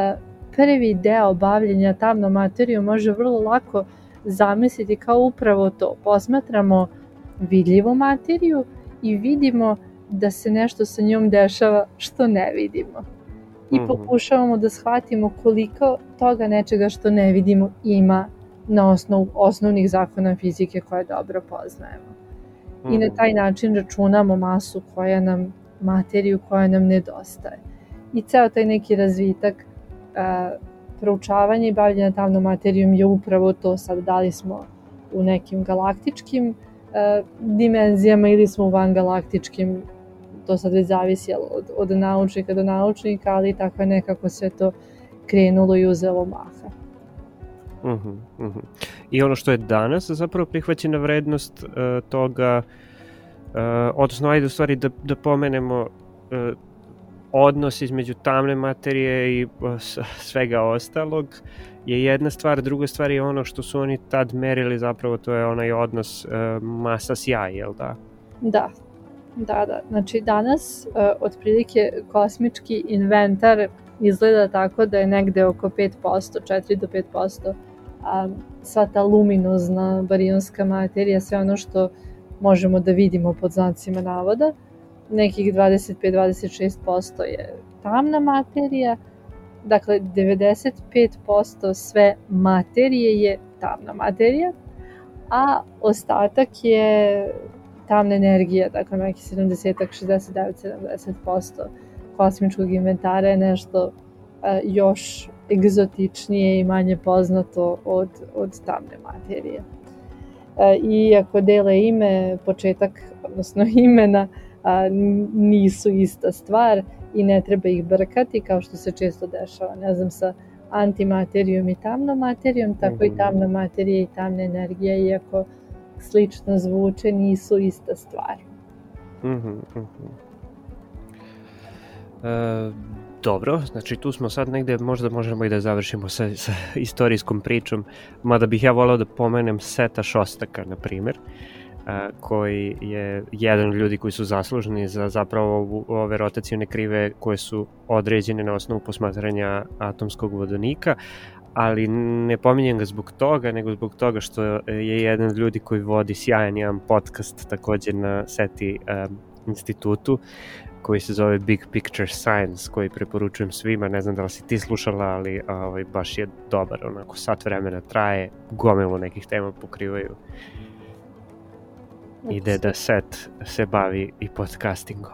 prvi deo bavljenja tamnom materijom može vrlo lako zamisliti kao upravo to. Posmatramo vidljivu materiju i vidimo da se nešto sa njom dešava što ne vidimo. I pokušavamo da shvatimo koliko toga nečega što ne vidimo ima na osnovu osnovnih zakona fizike koje dobro poznajemo. I na taj način računamo masu koja nam, materiju koja nam nedostaje. I ceo taj neki razvitak Uh, proučavanje i bavljenja tamnom materijom je upravo to. Sad da li smo u nekim galaktičkim uh, dimenzijama ili smo u vangalaktičkim, to sad već zavisi od, od naučnika do naučnika, ali tako je nekako sve to krenulo i uzelo maha. Uh-huh, uh-huh. I ono što je danas zapravo prihvaćena vrednost uh, toga, uh, odnosno ajde u stvari da, da pomenemo uh, odnos između tamne materije i svega ostalog je jedna stvar, druga stvar je ono što su oni tad merili, zapravo to je onaj odnos uh, masa sjaj, jel da? Da, da, da. Znači danas uh, otprilike kosmički inventar izgleda tako da je negde oko pet posto, četiri do pet posto um, sva ta luminozna barionska materija, sve ono što možemo da vidimo pod znacima navoda. Nekih dvadeset pet do dvadeset šest posto je tamna materija dakle, devedeset pet posto sve materije je tamna materija, a ostatak je tamna energija, dakle neki sedamdeset, šezdeset devet, sedamdeset posto kosmičkog inventara je nešto a, još egzotičnije i manje poznato od, od tamne materije. A, iako dele ime, početak, odnosno imena, a, nisu ista stvar i ne treba ih brkati, kao što se često dešava, ne znam, sa antimaterijom i tamnom materijom, tako mm-hmm. i tamna materija i tamna energija, iako slično zvuče, nisu ista stvar. Mm-hmm, mm-hmm. E, dobro, znači tu smo sad negde, možda možemo i da završimo sa, sa istorijskom pričom, mada bih ja volao da pomenem Seta Šostaka, na primjer, a, koji je jedan od ljudi koji su zasluženi za zapravo ove rotacione krive koje su određene na osnovu posmatranja atomskog vodonika, ali ne pominjem ga zbog toga, nego zbog toga što je jedan od ljudi koji vodi sjajan jedan podcast također na SETI um, institutu, koji se zove Big Picture Science, koji preporučujem svima. Ne znam da li si ti slušala, ali ovaj, baš je dobar, onako sat vremena traje, gomilu nekih tema pokrivaju. Ide da Set se bavi i podcastingom.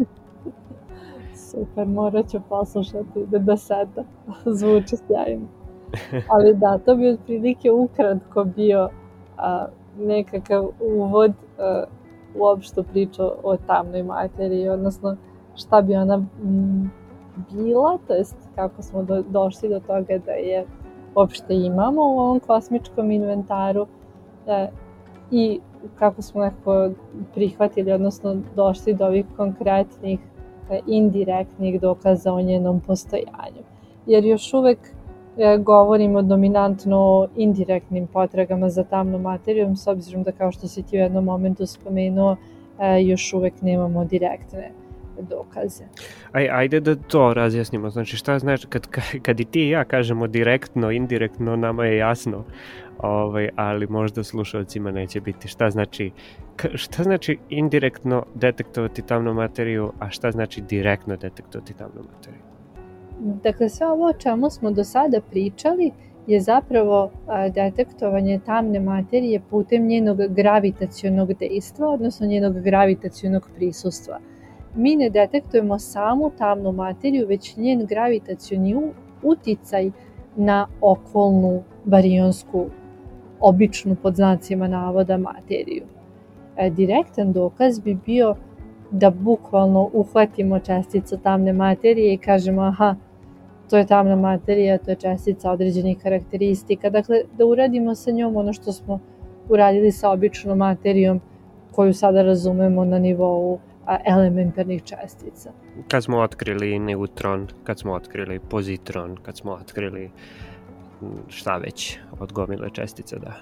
Super, morat ću poslušati da da Seta, zvuči sjajno. Ali da, to bi otprilike ukratko bio a, nekakav uvod a, uopšte priču o tamnoj materiji, odnosno šta bi ona m, bila, to jest kako smo do, došli do toga da je uopšte imamo u ovom kosmičkom inventaru e, i kako smo nekako prihvatili, odnosno došli do ovih konkretnih e, indirektnih dokaza o njenom postojanju. Jer još uvek e, govorimo dominantno o indirektnim potragama za tamnom materijom, s obzirom da, kao što si ti u jednom momentu spomenuo, e, još uvek nemamo direktne dokaze. Aj, ajde da to razjasnimo. Znači, šta znači, kad, kad i ti i ja kažemo direktno, indirektno, nama je jasno, ovaj, ali možda slušalcima neće biti. Šta znači, šta znači indirektno detektovati tamnu materiju, a šta znači direktno detektovati tamnu materiju? Dakle, sve ovo o čemu smo do sada pričali je zapravo a, detektovanje tamne materije putem njenog gravitacionog dejstva, odnosno njenog gravitacionog prisustva. Mi ne detektujemo samu tamnu materiju, već njen gravitacioni uticaj na okolnu barijonsku, običnu pod znacima navoda materiju. E, direktan dokaz bi bio da bukvalno uhvatimo česticu tamne materije i kažemo aha, to je tamna materija, to je čestica određenih karakteristika. Dakle, da uradimo sa njom ono što smo uradili sa običnom materijom koju sada razumemo na nivou elementarnih čestica. Kad smo otkrili neutron, kad smo otkrili pozitron, kad smo otkrili šta već od gomile čestice, da.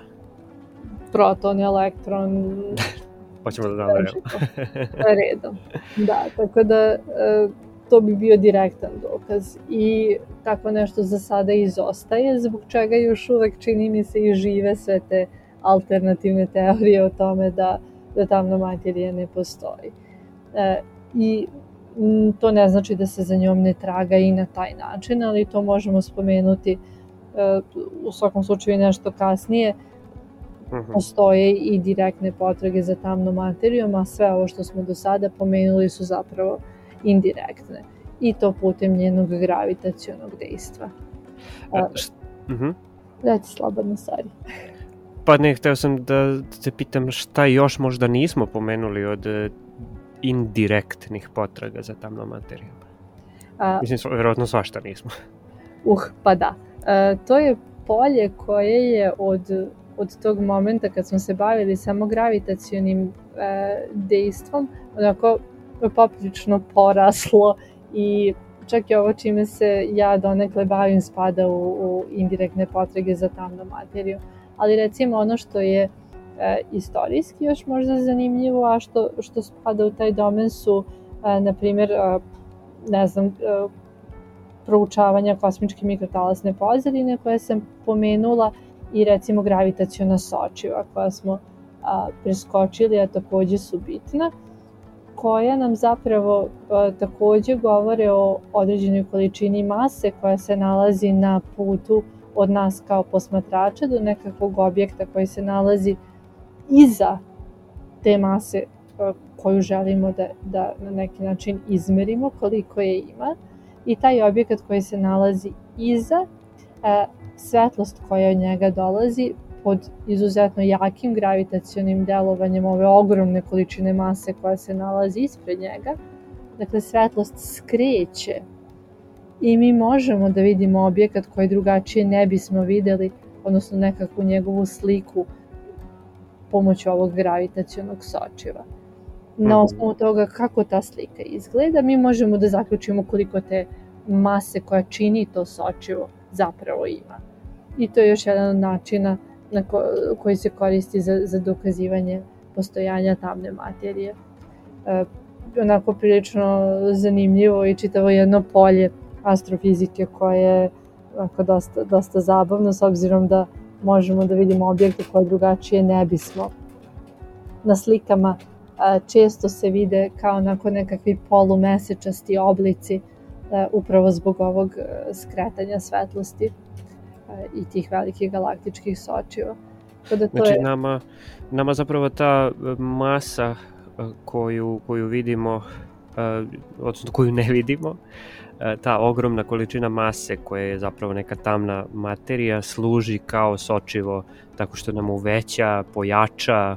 Proton, elektron. Hoćemo da navremo. Redom. Da, tako da to bi bio direktan dokaz i tako nešto za sada izostaje, zbog čega još uvek čini mi se i žive sve te alternativne teorije o tome da, da tamna materija ne postoji. E, I m, to ne znači da se za njom ne traga i na taj način, ali to možemo spomenuti e, u svakom slučaju nešto kasnije. Uh-huh. Postoje i direktne potrage za tamnom materijom, a sve ovo što smo do sada pomenuli su zapravo indirektne. I to putem njenog gravitacionog dejstva. A, št, uh-huh. Reci slobodno, sorry. Pa ne, hteo sam da te pitam šta još možda nismo pomenuli od indirektnih potraga za tamnom materijom. A, Mislim, vjerojatno svašta nismo. Uh, pa da. E, to je polje koje je od, od tog momenta kad smo se bavili samo gravitacionim e, dejstvom, onako poprilično poraslo i čak i ovo čime se ja donekle bavim spada u, u indirektne potrage za tamnom materijom. Ali recimo ono što je e, istorijski još možda zanimljivo, a što, što spada u taj domen su, e, na primjer, e, ne znam, e, proučavanja kosmičke mikrotalasne pozadine koje sam pomenula i recimo gravitaciona sočiva koja smo a, preskočili, a takođe su bitna, koja nam zapravo a, takođe govore o određenoj količini mase koja se nalazi na putu od nas kao posmatrača do nekakvog objekta koji se nalazi iza te mase a, koju želimo da, da na neki način izmerimo koliko je ima. I taj objekat koji se nalazi iza, a, svetlost koja od njega dolazi pod izuzetno jakim gravitacionim delovanjem ove ogromne količine mase koja se nalazi ispred njega, dakle svetlost skreće i mi možemo da vidimo objekat koji drugačije ne bismo videli, odnosno nekakvu njegovu sliku pomoću ovog gravitacionog sočiva. Na osnovu toga kako ta slika izgleda, mi možemo da zaključimo koliko te mase koja čini to sočivo zapravo ima. I to je još jedan od načina na ko, koji se koristi za, za dokazivanje postojanja tamne materije. E, onako prilično zanimljivo i čitavo jedno polje astrofizike koje je onako dosta, dosta zabavno, s obzirom da možemo da vidimo objekte koje drugačije ne bismo. Na slikama a, često se vide kao onako nekakvi polumesečasti oblici a, upravo zbog ovog a, skretanja svetlosti i tih velikih galaktičkih sočiva. Da to znači je... nama, nama zapravo ta masa koju, koju vidimo, odnosno koju ne vidimo, ta ogromna količina mase koja je zapravo neka tamna materija služi kao sočivo tako što nam uveća, pojača,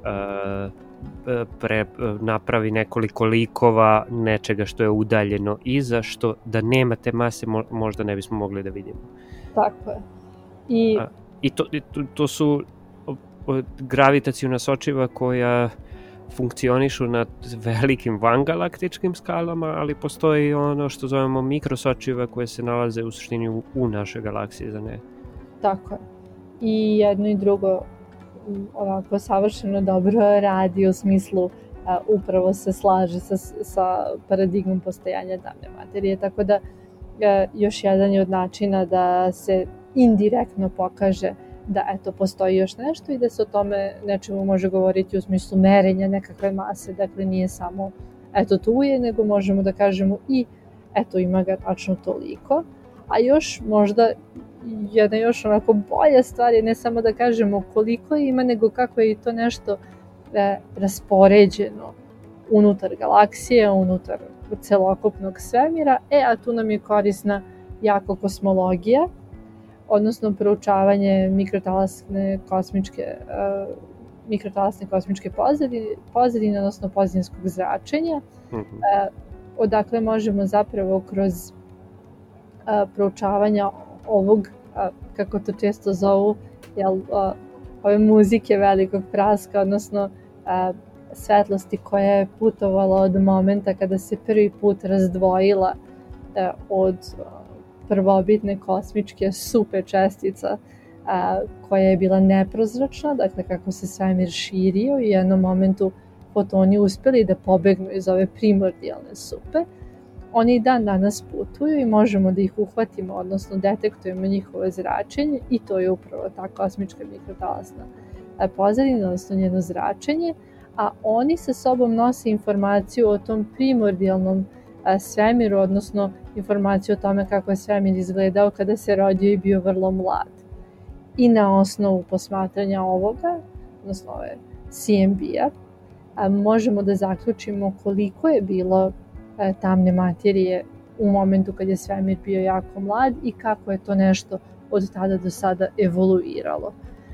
pre, napravi nekoliko likova nečega što je udaljeno iza, što da nema te mase možda ne bismo mogli da vidimo. Tako je. I, A, i to, to, to su gravitacijna sočiva koja funkcionišu na velikim vangalaktičkim skalama, ali postoji ono što zovemo mikrosočiva koje se nalaze u suštini u, u našoj galaksiji, za ne? Tako je. I jedno i drugo ovako savršeno dobro radi u smislu a, upravo se slaže sa, sa paradigmom postojanja tamne materije, tako da a, još jedan je od načina da se indirektno pokaže da eto postoji još nešto i da se o tome nečemu može govoriti u smislu merenja nekakve mase, dakle nije samo eto tu je, nego možemo da kažemo i eto ima ga tačno toliko, a još možda jedna još onako bolja stvar je ne samo da kažemo koliko ima, nego kako je i to nešto e, raspoređeno unutar galaksije, unutar celokupnog svemira, e a tu nam je korisna jako kosmologija, odnosno proučavanje mikrotalasne kosmičke uh, mikrotalasne kosmičke pozadine, pozadine, odnosno pozadinskog zračenja, mm-hmm. uh, odakle možemo zapravo kroz uh, proučavanja ovog, uh, kako to često zovu, jel, uh, ove muzike velikog praska, odnosno uh, svetlosti koja je putovala od momenta kada se prvi put razdvojila uh, od uh, prvobitne kosmičke super čestica a, koja je bila neprozračna, dakle kako se svemir širio i u jednom momentu fotoni uspeli da pobegnu iz ove primordijalne supe. Oni i dan danas putuju i možemo da ih uhvatimo, odnosno detektujemo njihovo zračenje i to je upravo ta kosmička mikrotalasna pozadina, odnosno njeno zračenje, a oni sa sobom nose informaciju o tom primordijalnom svemiru, odnosno informaciju o tome kako je svemir izgledao kada se rodio i bio vrlo mlad. I na osnovu posmatranja ovoga, odnosno ove C M B-a, možemo da zaključimo koliko je bilo tamne materije u momentu kad je svemir bio jako mlad i kako je to nešto od tada do sada evoluiralo.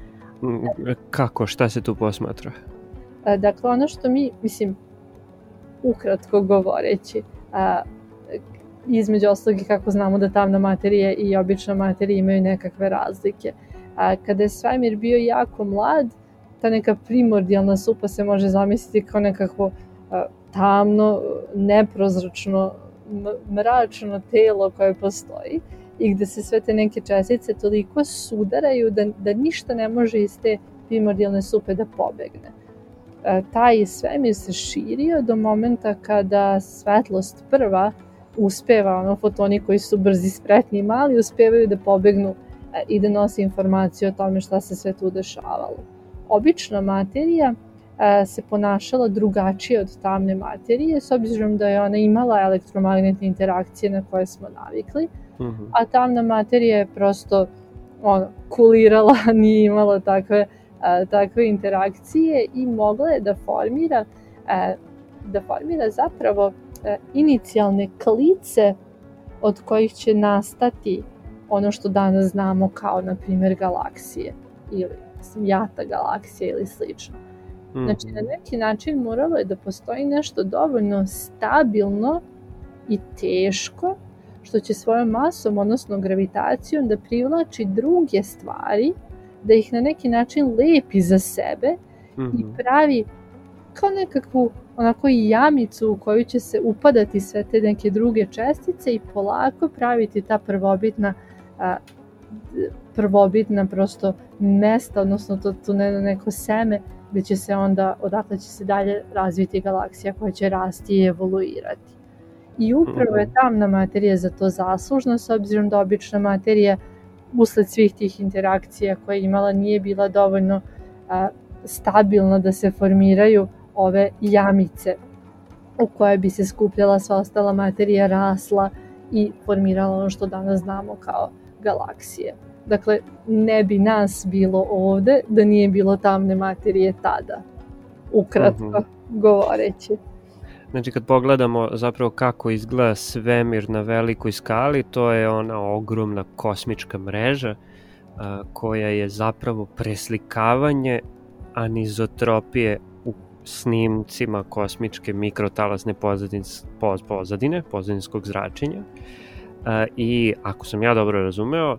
Kako? Šta se tu posmatra? Dakle, ono što mi, mislim, ukratko govoreći, A, između ostalog i kako znamo da tamna materija i obična materija imaju nekakve razlike. A, kada je svemir bio jako mlad, ta neka primordijalna supa se može zamisliti kao nekakvo a, tamno, neprozračno, mračno telo koje postoji i gde se sve te neke čestice toliko sudaraju da, da ništa ne može iz te primordijalne supe da pobegne. Taj svemir se širio do momenta kada svetlost prva uspeva, ono fotoni koji su brzi, spretni i mali, uspevaju da pobegnu i da nose informaciju o tome šta se sve tu dešavalo. Obična materija se ponašala drugačije od tamne materije, s obzirom da je ona imala elektromagnetne interakcije na koje smo navikli, mm-hmm. a tamna materija je prosto ono, kulirala, nije imala takve, a, takve interakcije i mogla je da formira, a, da formira zapravo a, inicijalne klice od kojih će nastati ono što danas znamo kao, na primjer, galaksije ili jata galaksije ili slično. Znači, na neki način moralo je da postoji nešto dovoljno stabilno i teško, što će svojom masom, odnosno gravitacijom, da privlači druge stvari, da ih na neki način lepi za sebe mm-hmm. i pravi kao nekakvu onako jamicu u koju će se upadati sve te neke druge čestice i polako praviti ta prvobitna a, prvobitna prosto mesta, odnosno to, to neko seme gdje će se onda, odakle će se dalje razviti galaksija koja će rasti i evoluirati. I upravo je tamna materija za to zaslužna, s obzirom da obična materija usled svih tih interakcija koje je imala nije bila dovoljno a, stabilna da se formiraju ove jamice u koje bi se skupljala sva ostala materija, rasla i formirala ono što danas znamo kao galaksije. Dakle, ne bi nas bilo ovde da nije bilo tamne materije tada, ukratko uh-huh. govoreći. Znači, kad pogledamo zapravo kako izgleda svemir na velikoj skali, to je ona ogromna kosmička mreža a, koja je zapravo preslikavanje anizotropije u snimcima kosmičke mikrotalasne pozadine, pozadinskog zračenja. A, I ako sam ja dobro razumeo,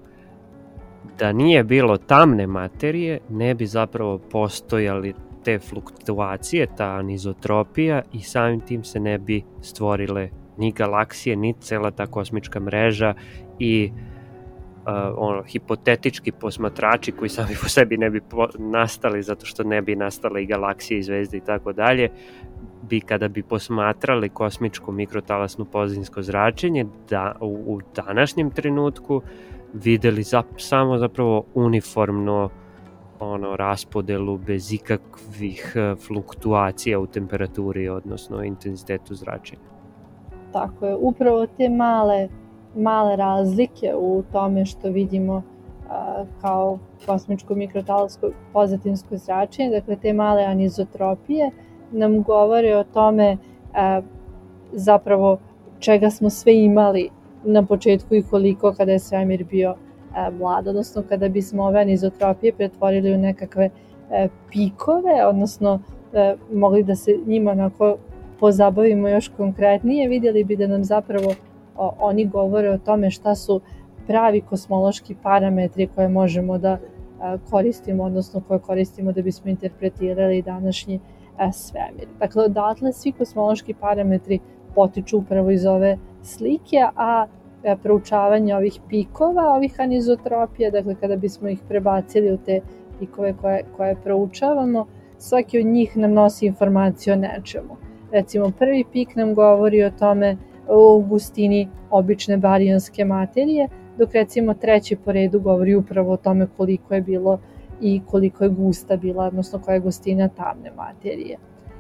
da nije bilo tamne materije, ne bi zapravo postojali te fluktuacije, ta anizotropija i samim tim se ne bi stvorile ni galaksije, ni cela ta kosmička mreža i uh, ono, hipotetički posmatrači koji sami po sebi ne bi po- nastali zato što ne bi nastale i galaksije i zvezde i tako dalje, bi kada bi posmatrali kosmičko mikrotalasno pozadinsko zračenje da u, u današnjem trenutku videli zap, samo zapravo uniformno ono raspodelu bez ikakvih fluktuacija u temperaturi, odnosno intenzitetu zračenja. Tako je, upravo te male, male razlike u tome što vidimo a, kao kosmičko mikrotalasko pozadinsko zračenje, dakle te male anizotropije nam govore o tome a, zapravo čega smo sve imali na početku i koliko kada je svemir bio e, mlad, odnosno kada bismo ove anizotropije pretvorili u nekakve e, pikove, odnosno e, mogli da se njima onako pozabavimo još konkretnije, vidjeli bi da nam zapravo o, oni govore o tome šta su pravi kosmološki parametri koje možemo da a, koristimo, odnosno koje koristimo da bismo interpretirali današnji a, svemir. Dakle, odatle svi kosmološki parametri potiču upravo iz ove slike, a proučavanje ovih pikova, ovih anizotropija, dakle kada bismo ih prebacili u te pikove koje, koje proučavamo, svaki od njih nam nosi informaciju o nečemu. Recimo, prvi pik nam govori o tome, o gustini obične barionske materije, dok recimo treći po redu govori upravo o tome koliko je bilo i koliko je gusta bila, odnosno koja je gustina tamne materije.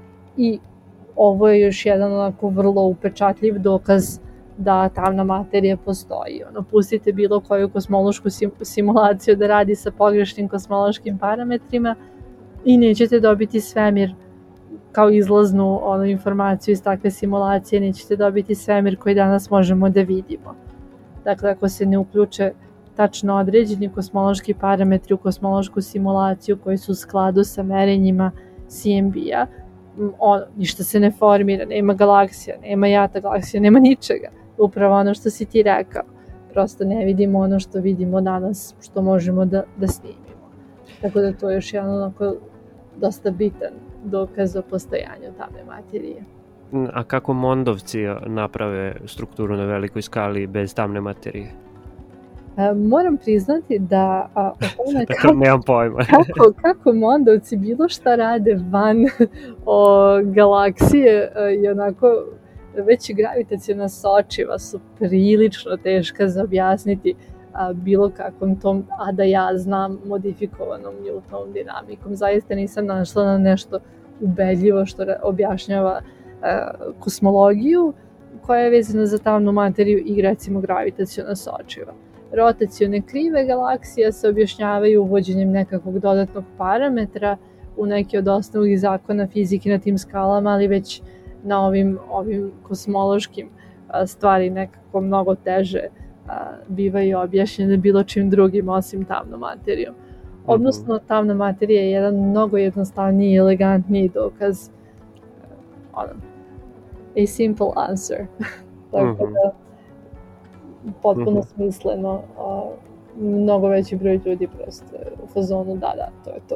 I ovo je još jedan onako vrlo upečatljiv dokaz da tamna materija postoji. Ono, pustite bilo koju kosmološku simulaciju da radi sa pogrešnim kosmološkim parametrima i nećete dobiti svemir kao izlaznu ono, informaciju iz takve simulacije, nećete dobiti svemir koji danas možemo da vidimo. Dakle, ako se ne uključe tačno određeni kosmološki parametri u kosmološku simulaciju koji su u skladu sa merenjima C M B-a, ono, ništa se ne formira, nema galaksija, nema jata galaksija, nema ničega. Upravo ono što si ti rekao. Prosto ne vidimo ono što vidimo danas, što možemo da, da snimimo. Tako da to je još jedan onako dosta bitan dokaz o postojanju tamne materije. A kako Mondovci naprave strukturu na velikoj skali bez tamne materije? E, moram priznati da a, o tome kako, nemam pojma. kako, kako Mondovci bilo šta rade van o galaksije i onako već gravitacijona sočiva su prilično teška za objasniti a, bilo kakvom tom, a da ja znam, modifikovanom Newtonovom dinamikom. Zaista nisam našla na nešto ubedljivo što objašnjava kosmologiju koja je vezana za tamnu materiju i recimo gravitaciona sočiva. Rotacione krive galaksije se objašnjavaju uvođenjem nekakvog dodatnog parametra u neki od osnovnih zakona fizike na tim skalama, ali već na ovim, ovim kosmološkim stvari nekako mnogo teže bivaju objašnjene bilo čim drugim osim tamnom materijom. Odnosno, tamna materija je jedan mnogo jednostavniji i elegantniji dokaz. Ono, a simple answer. Tako da, potpuno smisleno. A, mnogo veći broj ljudi prosto u fazonu, da, da, to je to.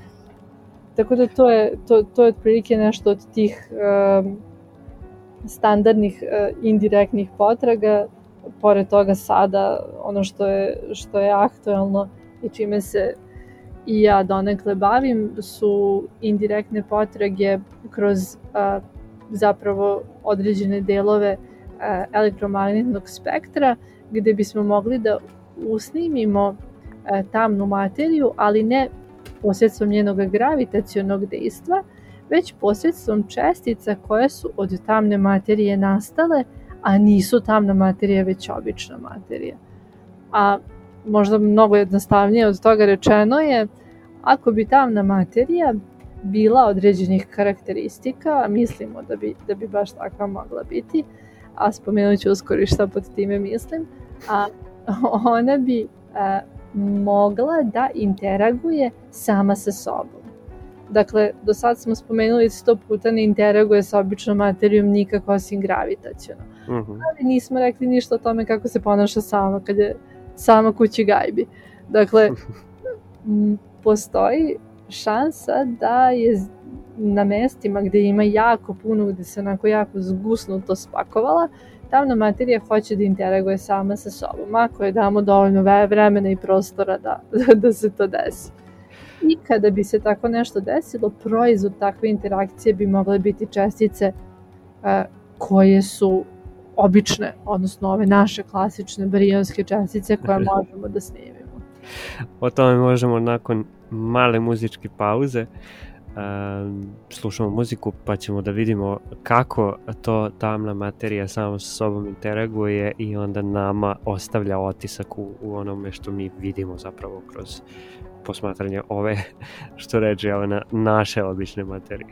Tako da to je, to, to je otprilike nešto od tih um, standardnih uh, indirektnih potraga. Pored toga sada ono što je, što je aktuelno i čime se i ja donekle bavim su indirektne potrage kroz uh, zapravo određene delove uh, elektromagnetnog spektra gde bismo mogli da usnimimo uh, tamnu materiju, ali ne posredstvom njenog gravitacionog dejstva, već posredstvom čestica koje su od tamne materije nastale, a nisu tamna materija, već obična materija. A možda mnogo jednostavnije od toga rečeno je, ako bi tamna materija bila određenih karakteristika, mislimo da bi, da bi baš takva mogla biti, a spomenut ću uskoro i šta pod time mislim, a ona bi a, mogla da interaguje sama sa sobom. Dakle, do sad smo spomenuli sto puta ne interaguje sa običnom materijom nikako osim gravitaciono. Uh-huh. Ali nismo rekli ništa o tome kako se ponaša sama kad je sama kući gajbi. Dakle, m, postoji šansa da je na mestima gde ima jako puno, gde se onako jako zgusnuto spakovala, tamna materija hoće da interaguje sama sa sobom, ako je damo dovoljno vremena i prostora da, da se to desi. I kada bi se tako nešto desilo, proizvod takve interakcije bi mogle biti čestice uh, koje su obične, odnosno ove naše klasične barionske čestice koje možemo da snimimo. O tome možemo nakon male muzičke pauze. Uh, slušamo muziku pa ćemo da vidimo kako to tamna materija sama sa sobom interaguje i onda nama ostavlja otisak u, u onome što mi vidimo zapravo kroz posmatranje ove, što reče, ove na, naše obične materije.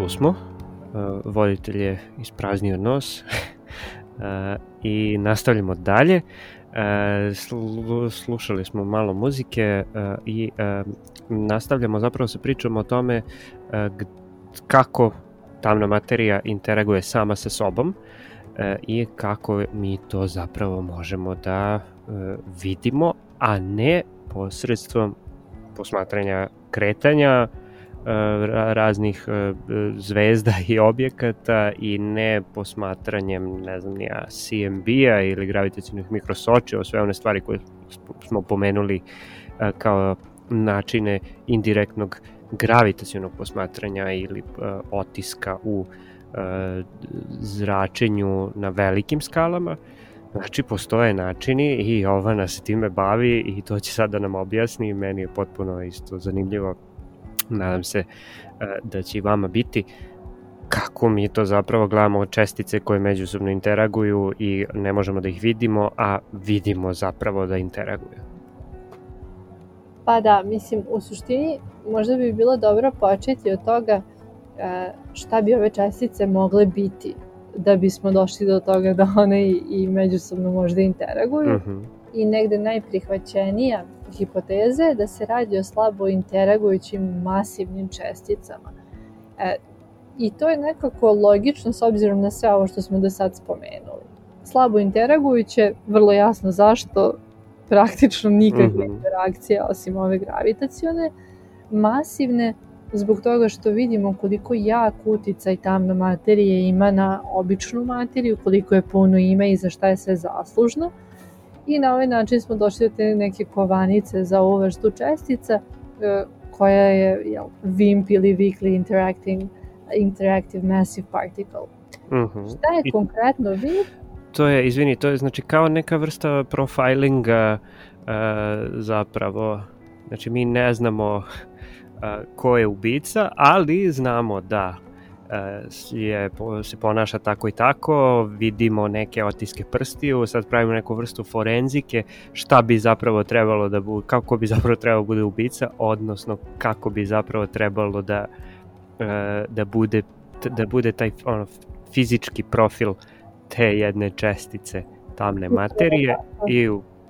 smo, uh, voditelj je ispraznio nos uh, i nastavljamo dalje. Uh, slu, slušali smo malo muzike uh, i uh, nastavljamo zapravo sa pričom o tome uh, g- kako tamna materija interaguje sama sa sobom uh, i kako mi to zapravo možemo da uh, vidimo, a ne posredstvom posmatranja kretanja raznih zvezda i objekata i ne posmatranjem, ne znam, nija C M B-a ili gravitacionih mikrosočeva, sve one stvari koje smo pomenuli kao načine indirektnog gravitacionog posmatranja ili otiska u zračenju na velikim skalama. Znači, postoje načini i ova nas se time bavi i to će sad da nam objasni. Meni je potpuno isto zanimljivo. Nadam se da će i vama biti kako mi to zapravo gledamo čestice koje međusobno interaguju i ne možemo da ih vidimo, a vidimo zapravo da interaguju. Pa da, mislim, u suštini možda bi bilo dobro početi od toga šta bi ove čestice mogle biti da bismo došli do toga da one i, i međusobno možda interaguju. Mm-hmm. I negde najprihvaćenija hipoteza je da se radi o slabo interagujućim masivnim česticama. E, I to je nekako logično s obzirom na sve ovo što smo do sad spomenuli. Slabo interagujuće, vrlo jasno zašto, praktično nikakve mm-hmm. interakcije osim ove gravitacione. Masivne, zbog toga što vidimo koliko jak uticaj tamna materija ima na običnu materiju, koliko je puno ima i za šta je sve zaslužno. I na ovaj način smo došli do te neke kovanice za ovu vrstu čestica koja je jel, V I M P ili Weakly Interacting, Interactive Massive Particle. Mm-hmm. Šta je I konkretno V I M P? To je, izvini, to je znači kao neka vrsta profilinga uh, zapravo. Znači mi ne znamo uh, ko je ubica, ali znamo da je, se ponaša tako i tako, vidimo neke otiske prstiju, sad pravimo neku vrstu forenzike, šta bi zapravo trebalo da bude, kako bi zapravo trebalo da bude ubica, odnosno kako bi zapravo trebalo da, da bude, da bude taj ono, fizički profil te jedne čestice tamne materije i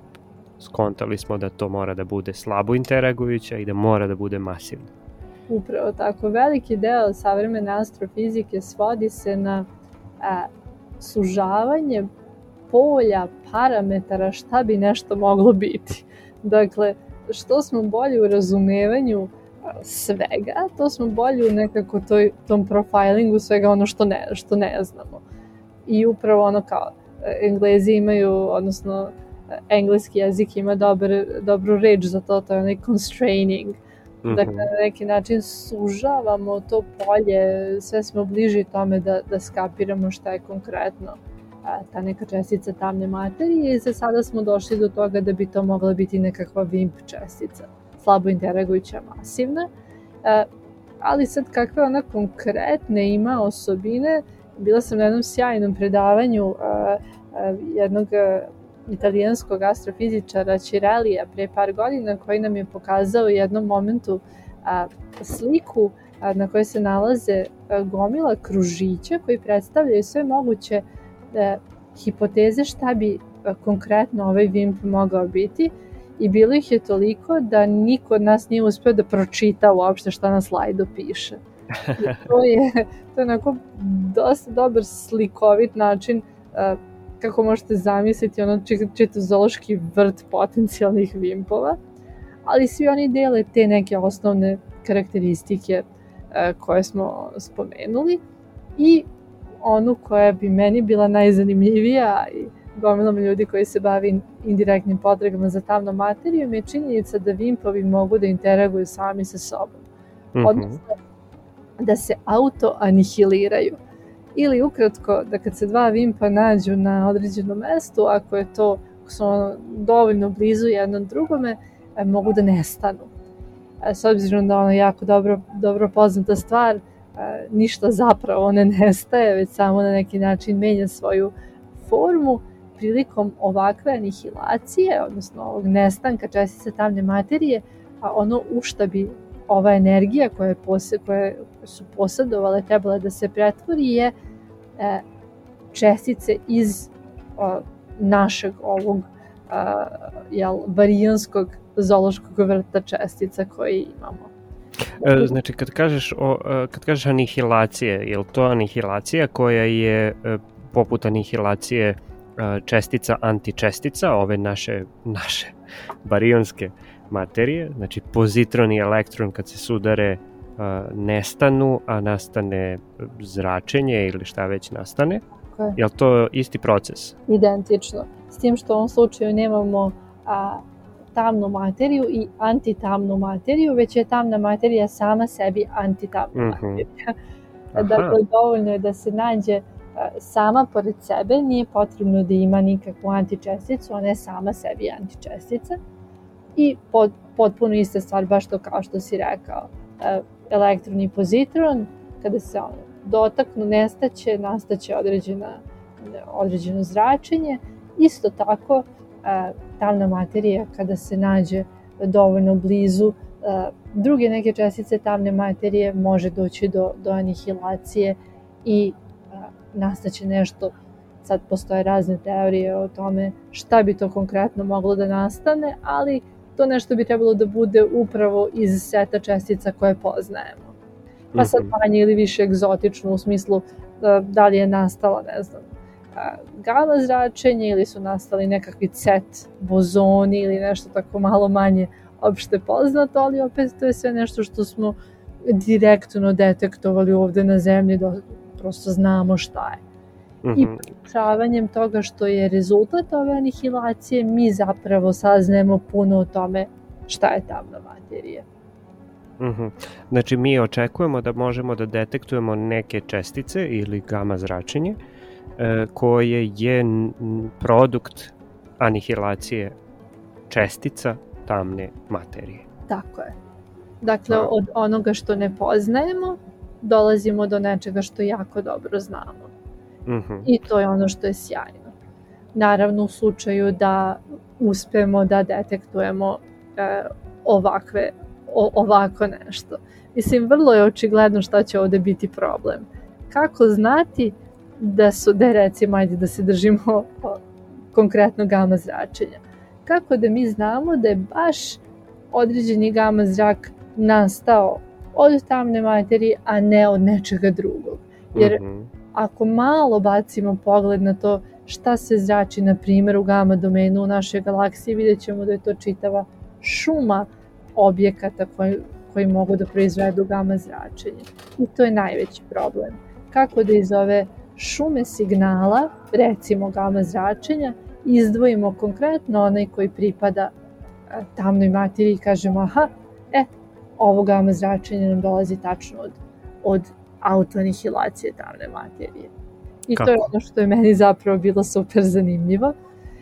skontali smo da to mora da bude slabo interagujuća i da mora da bude masivna. Upravo tako. Veliki deo savremene astrofizike svodi se na a, sužavanje polja parametara šta bi nešto moglo biti. Dakle, što smo bolji u razumevanju svega, to smo bolji u nekako toj, tom profilingu svega ono što ne, što ne znamo. I upravo ono kao Englezi imaju, odnosno engleski jezik ima dobar, dobru reč za to, to je onaj constraining. Dakle, na neki način sužavamo to polje, sve smo bliži tome da, da skapiramo šta je konkretno a, ta neka čestica tamne materije i za sada smo došli do toga da bi to mogla biti nekakva V I M P čestica, slabo interagujuća masivna. A, ali sad kakve ona konkretne ima osobine, bila sam na jednom sjajnom predavanju a, a, jednog italijanskog astrofizičara Cirellija pre par godina koji nam je pokazao u jednom momentu a, sliku a, na kojoj se nalaze a, gomila kružića koji predstavljaju sve moguće a, hipoteze šta bi a, konkretno ovaj V I M P mogao biti i bilo ih je toliko da niko od nas nije uspeo da pročita uopšte šta na slajdu piše. I to je, to je onako dosta dobar slikovit način a, kako možete zamisliti ono čitozološki vrt potencijalnih V I M P-ova, ali svi oni dele te neke osnovne karakteristike e, koje smo spomenuli i onu koja bi meni bila najzanimljivija i gomilom ljudi koji se bavi indirektnim potragama za tamnom materijom je činjenica da V I M P-ovi mogu da interaguju sami sa sobom, mm-hmm. odnosno da se auto-anihiliraju. Ili ukratko, da kad se dva V I M P-a nađu na određenom mestu, ako je to, ako su ono dovoljno blizu jednom drugome, mogu da nestanu. S obzirom da ono jako dobro, dobro poznata stvar, ništa zapravo ne nestaje, već samo na neki način menja svoju formu. Prilikom ovakve anihilacije, odnosno ovog nestanka čestice tamne materije, ono u šta bi ova energija koje, pose, koje su posjedovale trebale da se pretvori je e, čestice iz o, našeg ovog a, jel, barijanskog zoološkog vrta čestica koji imamo. E, znači, kad kažeš, o, kad kažeš anihilacije, je li to anihilacija koja je e, poput anihilacije e, čestica antičestica, ove naše, naše barijonske materije, znači pozitron i elektron kad se sudare a, nestanu, a nastane zračenje ili šta već nastane. Okay. Je li to isti proces? Identično. S tim što u ovom slučaju nemamo a, tamnu materiju i antitamnu materiju, već je tamna materija sama sebi antitamna mm-hmm. materija. Dakle, dovoljno je da se nađe a, sama pored sebe, nije potrebno da ima nikakvu antičesticu, ona je sama sebi antičestica. I pod, potpuno ista stvar, baš to kao što si rekao, e, elektron i pozitron, kada se ono dotaknu, nestaće, nastaće određena, određeno zračenje. Isto tako, e, tamna materija, kada se nađe dovoljno blizu e, druge neke čestice tamne materije, može doći do, do anihilacije i e, nastaće nešto. Sad postoje razne teorije o tome šta bi to konkretno moglo da nastane, ali to nešto bi trebalo da bude upravo iz seta čestica koje poznajemo. Pa sad manje ili više egzotično u smislu da, da li je nastala, ne znam, gama zračenje ili su nastali nekakvi cet bozoni ili nešto tako malo manje opšte poznato, ali opet to je sve nešto što smo direktno detektovali ovde na zemlji, da prosto znamo šta je. I proučavanjem toga što je rezultat ove anihilacije, mi zapravo saznajemo puno o tome šta je tamna materija. Mm-hmm. Znači mi očekujemo da možemo da detektujemo neke čestice ili gama zračenje e, koje je produkt anihilacije čestica tamne materije. Tako je. Dakle, A. od onoga što ne poznajemo dolazimo do nečega što jako dobro znamo. Mm-hmm. I to je ono što je sjajno. Naravno, u slučaju da uspemo da detektujemo e, ovakve, o, ovako nešto. Mislim, vrlo je očigledno šta će ovde biti problem. Kako znati da su, da je recimo, ajde da se držimo o, konkretno gama zračenja. Kako da mi znamo da je baš određeni gama zrak nastao od tamne materije, a ne od nečega drugog. Jer mm-hmm. ako malo bacimo pogled na to šta se zrači, na primjer, u gama domenu u našoj galaksiji, vidjet ćemo da je to čitava šuma objekata koji, koji mogu da proizvedu gama zračenje. I to je najveći problem. Kako da iz ove šume signala, recimo gama zračenja, izdvojimo konkretno onaj koji pripada tamnoj materiji i kažemo, aha, e, ovo gama zračenje nam dolazi tačno od, od autoanihilacije tamne materije. I Kako? To je ono što je meni zapravo bilo super zanimljivo.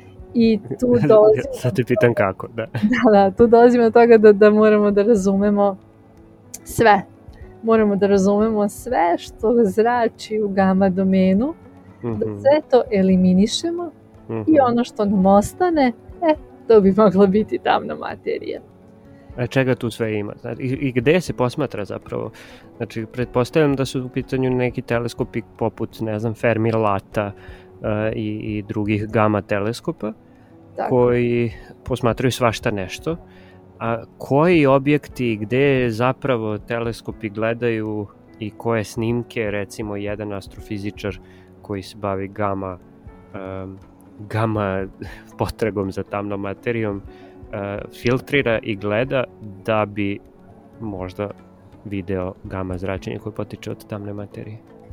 I tu dolazimo... Sad te pitam kako, da. Da, da, tu dolazimo do toga da, da moramo da razumemo sve. Moramo da razumemo sve što zrači u gama domenu, mm-hmm. da sve to eliminišemo mm-hmm. i ono što nam ostane, e, to bi mogla biti tamna materija. A čega tu sve ima? Znači, i, I gde se posmatra zapravo? Znači, pretpostavljam da su u pitanju neki teleskopi poput, ne znam, Fermi-Lata uh, i, i drugih gama teleskopa, tako, koji posmatraju svašta nešto. A koji objekti, gde zapravo teleskopi gledaju i koje snimke, recimo jedan astrofizičar koji se bavi gama, um, gama potragom za tamnom materijom, Uh, filtrira i gleda da bi možda video gama zračenje koje potiče od tamne materije.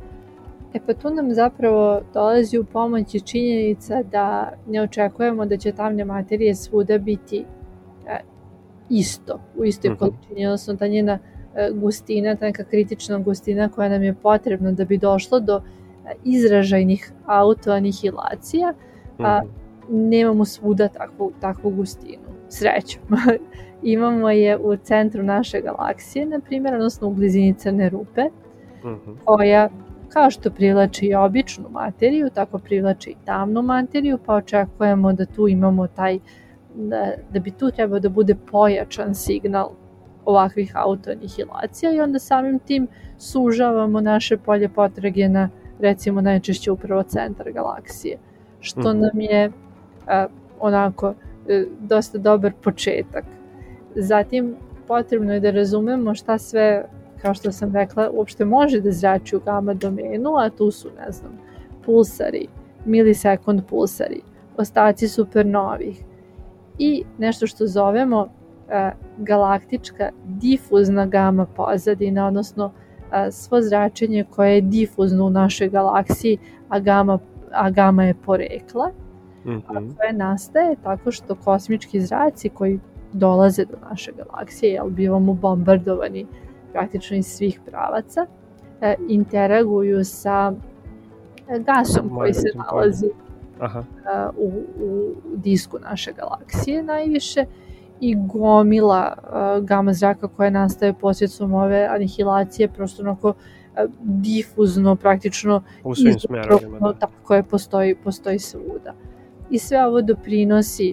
E pa tu nam zapravo dolazi u pomoć i činjenica da ne očekujemo da će tamne materije svuda biti e, isto, u istoj uh-huh. količini, odnosno ta njena e, gustina, ta neka kritična gustina koja nam je potrebna da bi došlo do e, izražajnih autoanihilacija, uh-huh. a nemamo svuda takvu, takvu gustinu. Srećom. Imamo je u centru naše galaksije, na primjer, odnosno u blizini crne rupe, uh-huh. koja, kao što privlači i običnu materiju, tako privlači i tamnu materiju, pa očekujemo da tu imamo taj, da, da bi tu trebao da bude pojačan signal ovakvih autoanihilacija i onda samim tim sužavamo naše polje potrage na, recimo, najčešće upravo centar galaksije, što Mhm. nam je a, onako e, dosta dobar početak. Zatim potrebno je da razumemo šta sve, kao što sam rekla, uopšte može da zrači u gama domenu, a tu su, ne znam, pulsari, milisekund pulsari, ostaci supernovih i nešto što zovemo a, galaktička difuzna gama pozadina, odnosno a, svo zračenje koje je difuzno u našoj galaksiji, a gama, a gama je porekla, Mhm. a koje nastaje tako što kosmički zraci koji dolaze do naše galaksije, jel bivamo bombardovani praktično iz svih pravaca, e, interaguju sa e, gasom koji se Magnetnim poljem. nalazi Aha. a, u, u disku naše galaksije najviše i gomila a, gama zraka koja nastaje posredstvom ove anihilacije prosto onako a, difuzno praktično U svim izotročno, smerovima, da. tako je, postoji, postoji svuda. I sve ovo doprinosi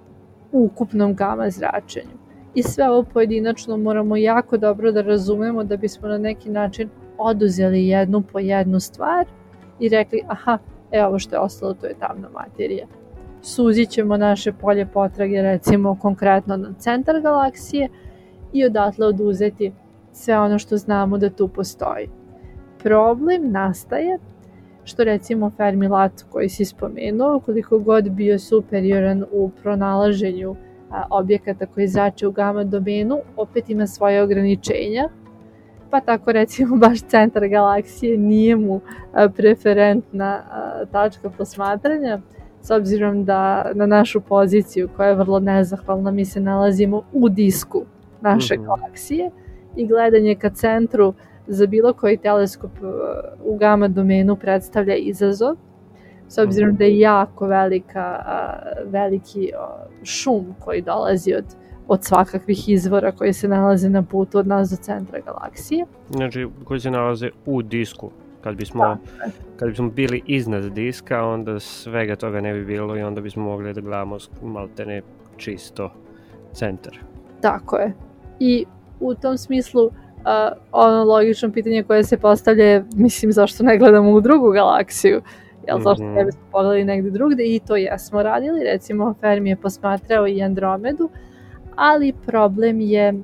ukupnom gama zračenju. I sve ovo pojedinačno moramo jako dobro da razumemo da bismo na neki način oduzeli jednu po jednu stvar i rekli, aha, evo ovo što je ostalo, to je tamna materija. Suzit ćemo naše polje potrage, recimo konkretno na centar galaksije i odatle oduzeti sve ono što znamo da tu postoji. Problem nastaje što recimo Fermilat koji si spomenuo, koliko god bio superioran u pronalaženju a, objekata koji zrače u gama domenu, opet ima svoje ograničenja, pa tako recimo baš centar galaksije nije mu a, preferentna a, tačka posmatranja, s obzirom da na našu poziciju koja je vrlo nezahvalna, mi se nalazimo u disku naše Mhm. galaksije i gledanje ka centru za bilo koji teleskop uh, u gama domenu predstavlja izazov, s obzirom da je jako velika, uh, veliki uh, šum koji dolazi od, od svakakvih izvora koji se nalaze na putu od nas do centra galaksije. Znači, koji se nalaze u disku. Kad bismo, Da. kad bismo bili iznad diska, onda svega toga ne bi bilo i onda bismo mogli da gledamo maltene čisto centar. Tako je. I u tom smislu uh, ono logično pitanje koje se postavlja je, mislim, zašto ne gledamo u drugu galaksiju? Jel, zašto Mhm. ne bismo pogledali negde drugde? I to jesmo radili. Recimo, Fermi je posmatrao i Andromedu, ali problem je e,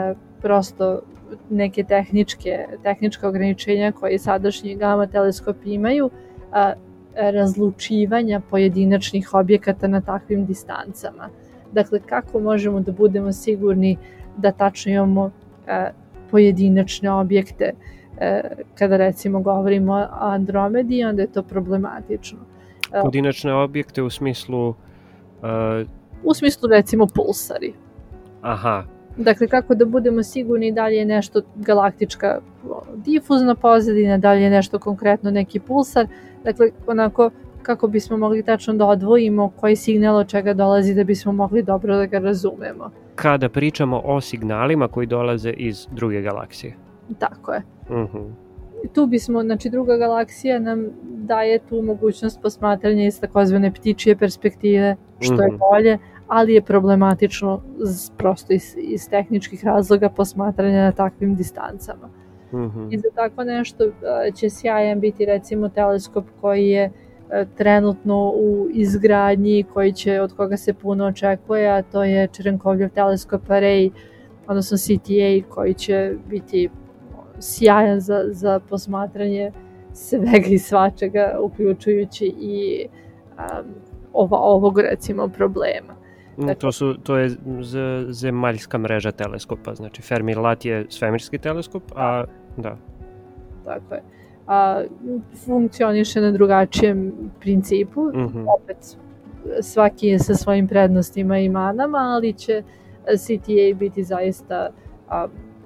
prosto neke tehničke, tehnička ograničenja koje sadašnji gama teleskopi imaju, a, razlučivanja pojedinačnih objekata na takvim distancama. Dakle, kako možemo da budemo sigurni da tačno imamo e, pojedinačne objekte e, kada recimo govorimo o Andromedi, onda je to problematično. E, Pojedinačne objekte u smislu... Uh, u smislu recimo pulsari. aha, Dakle, kako da budemo sigurni da li je nešto galaktička o, difuzna pozadina, da li je nešto konkretno neki pulsar. Dakle, onako kako bismo mogli tačno da odvojimo koji signal od čega dolazi da bismo mogli dobro da ga razumemo. kada pričamo o signalima koji dolaze iz druge galaksije. Tako je. Mhm. Tu bismo, znači druga galaksija nam daje tu mogućnost posmatranja iz takozvane ptičije perspektive, što je Mhm. bolje, ali je problematično z- prosto iz, iz tehničkih razloga posmatranja na takvim distancama. Mhm. I za tako nešto a, će sjajan biti recimo teleskop koji je a, trenutno u izgradnji, koji će, od koga se puno očekuje, a to je Čerenkovljev teleskop Array, odnosno C T A, koji će biti sjajan za, za posmatranje svega i svačega, uključujući i um, ova, ovog recimo problema. Mm, To, su, to je z- zemaljska mreža teleskopa, znači Fermi-Lat je svemirski teleskop, a da. Tako je. A, funkcioniše na drugačijem principu, Mhm. opet svaki je sa svojim prednostima i manama, ali će C T A biti zaista a,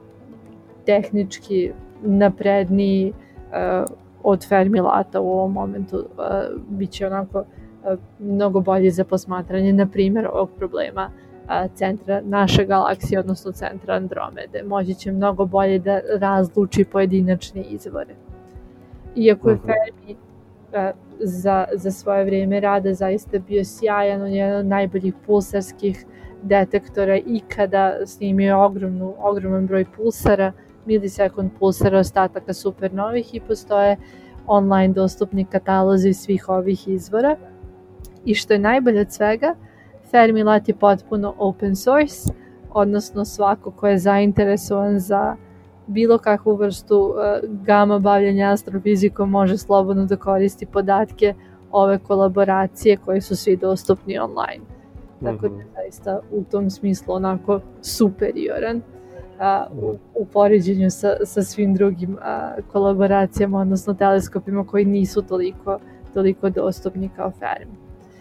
tehnički napredniji a, od Fermi-Lata u ovom momentu. A, biće onako a, mnogo bolji za posmatranje, na primjer, ovog problema a, centra naše galaksije, odnosno centra Andromede. Moći će mnogo bolje da razluči pojedinačne izvore. Iako je Mhm. Fermi a, za, za svoje vrijeme rada zaista bio sjajan, on je jedan od najboljih pulsarskih detektora ikada, snimio ogromnu, ogroman broj pulsara, milisekund pulsara ostataka supernovih i postoje online dostupni katalozi svih ovih izvora. I što je najbolje od svega, Fermilab je potpuno open source, odnosno svako ko je zainteresovan za bilo kakvu vrstu uh, gama bavljenja astrofizikom može slobodno da koristi podatke ove kolaboracije koje su svi dostupni online. Tako da je zaista u tom smislu onako superioran uh, u, u poređenju sa, sa svim drugim uh, kolaboracijama, odnosno teleskopima koji nisu toliko, toliko dostupni kao Fermi.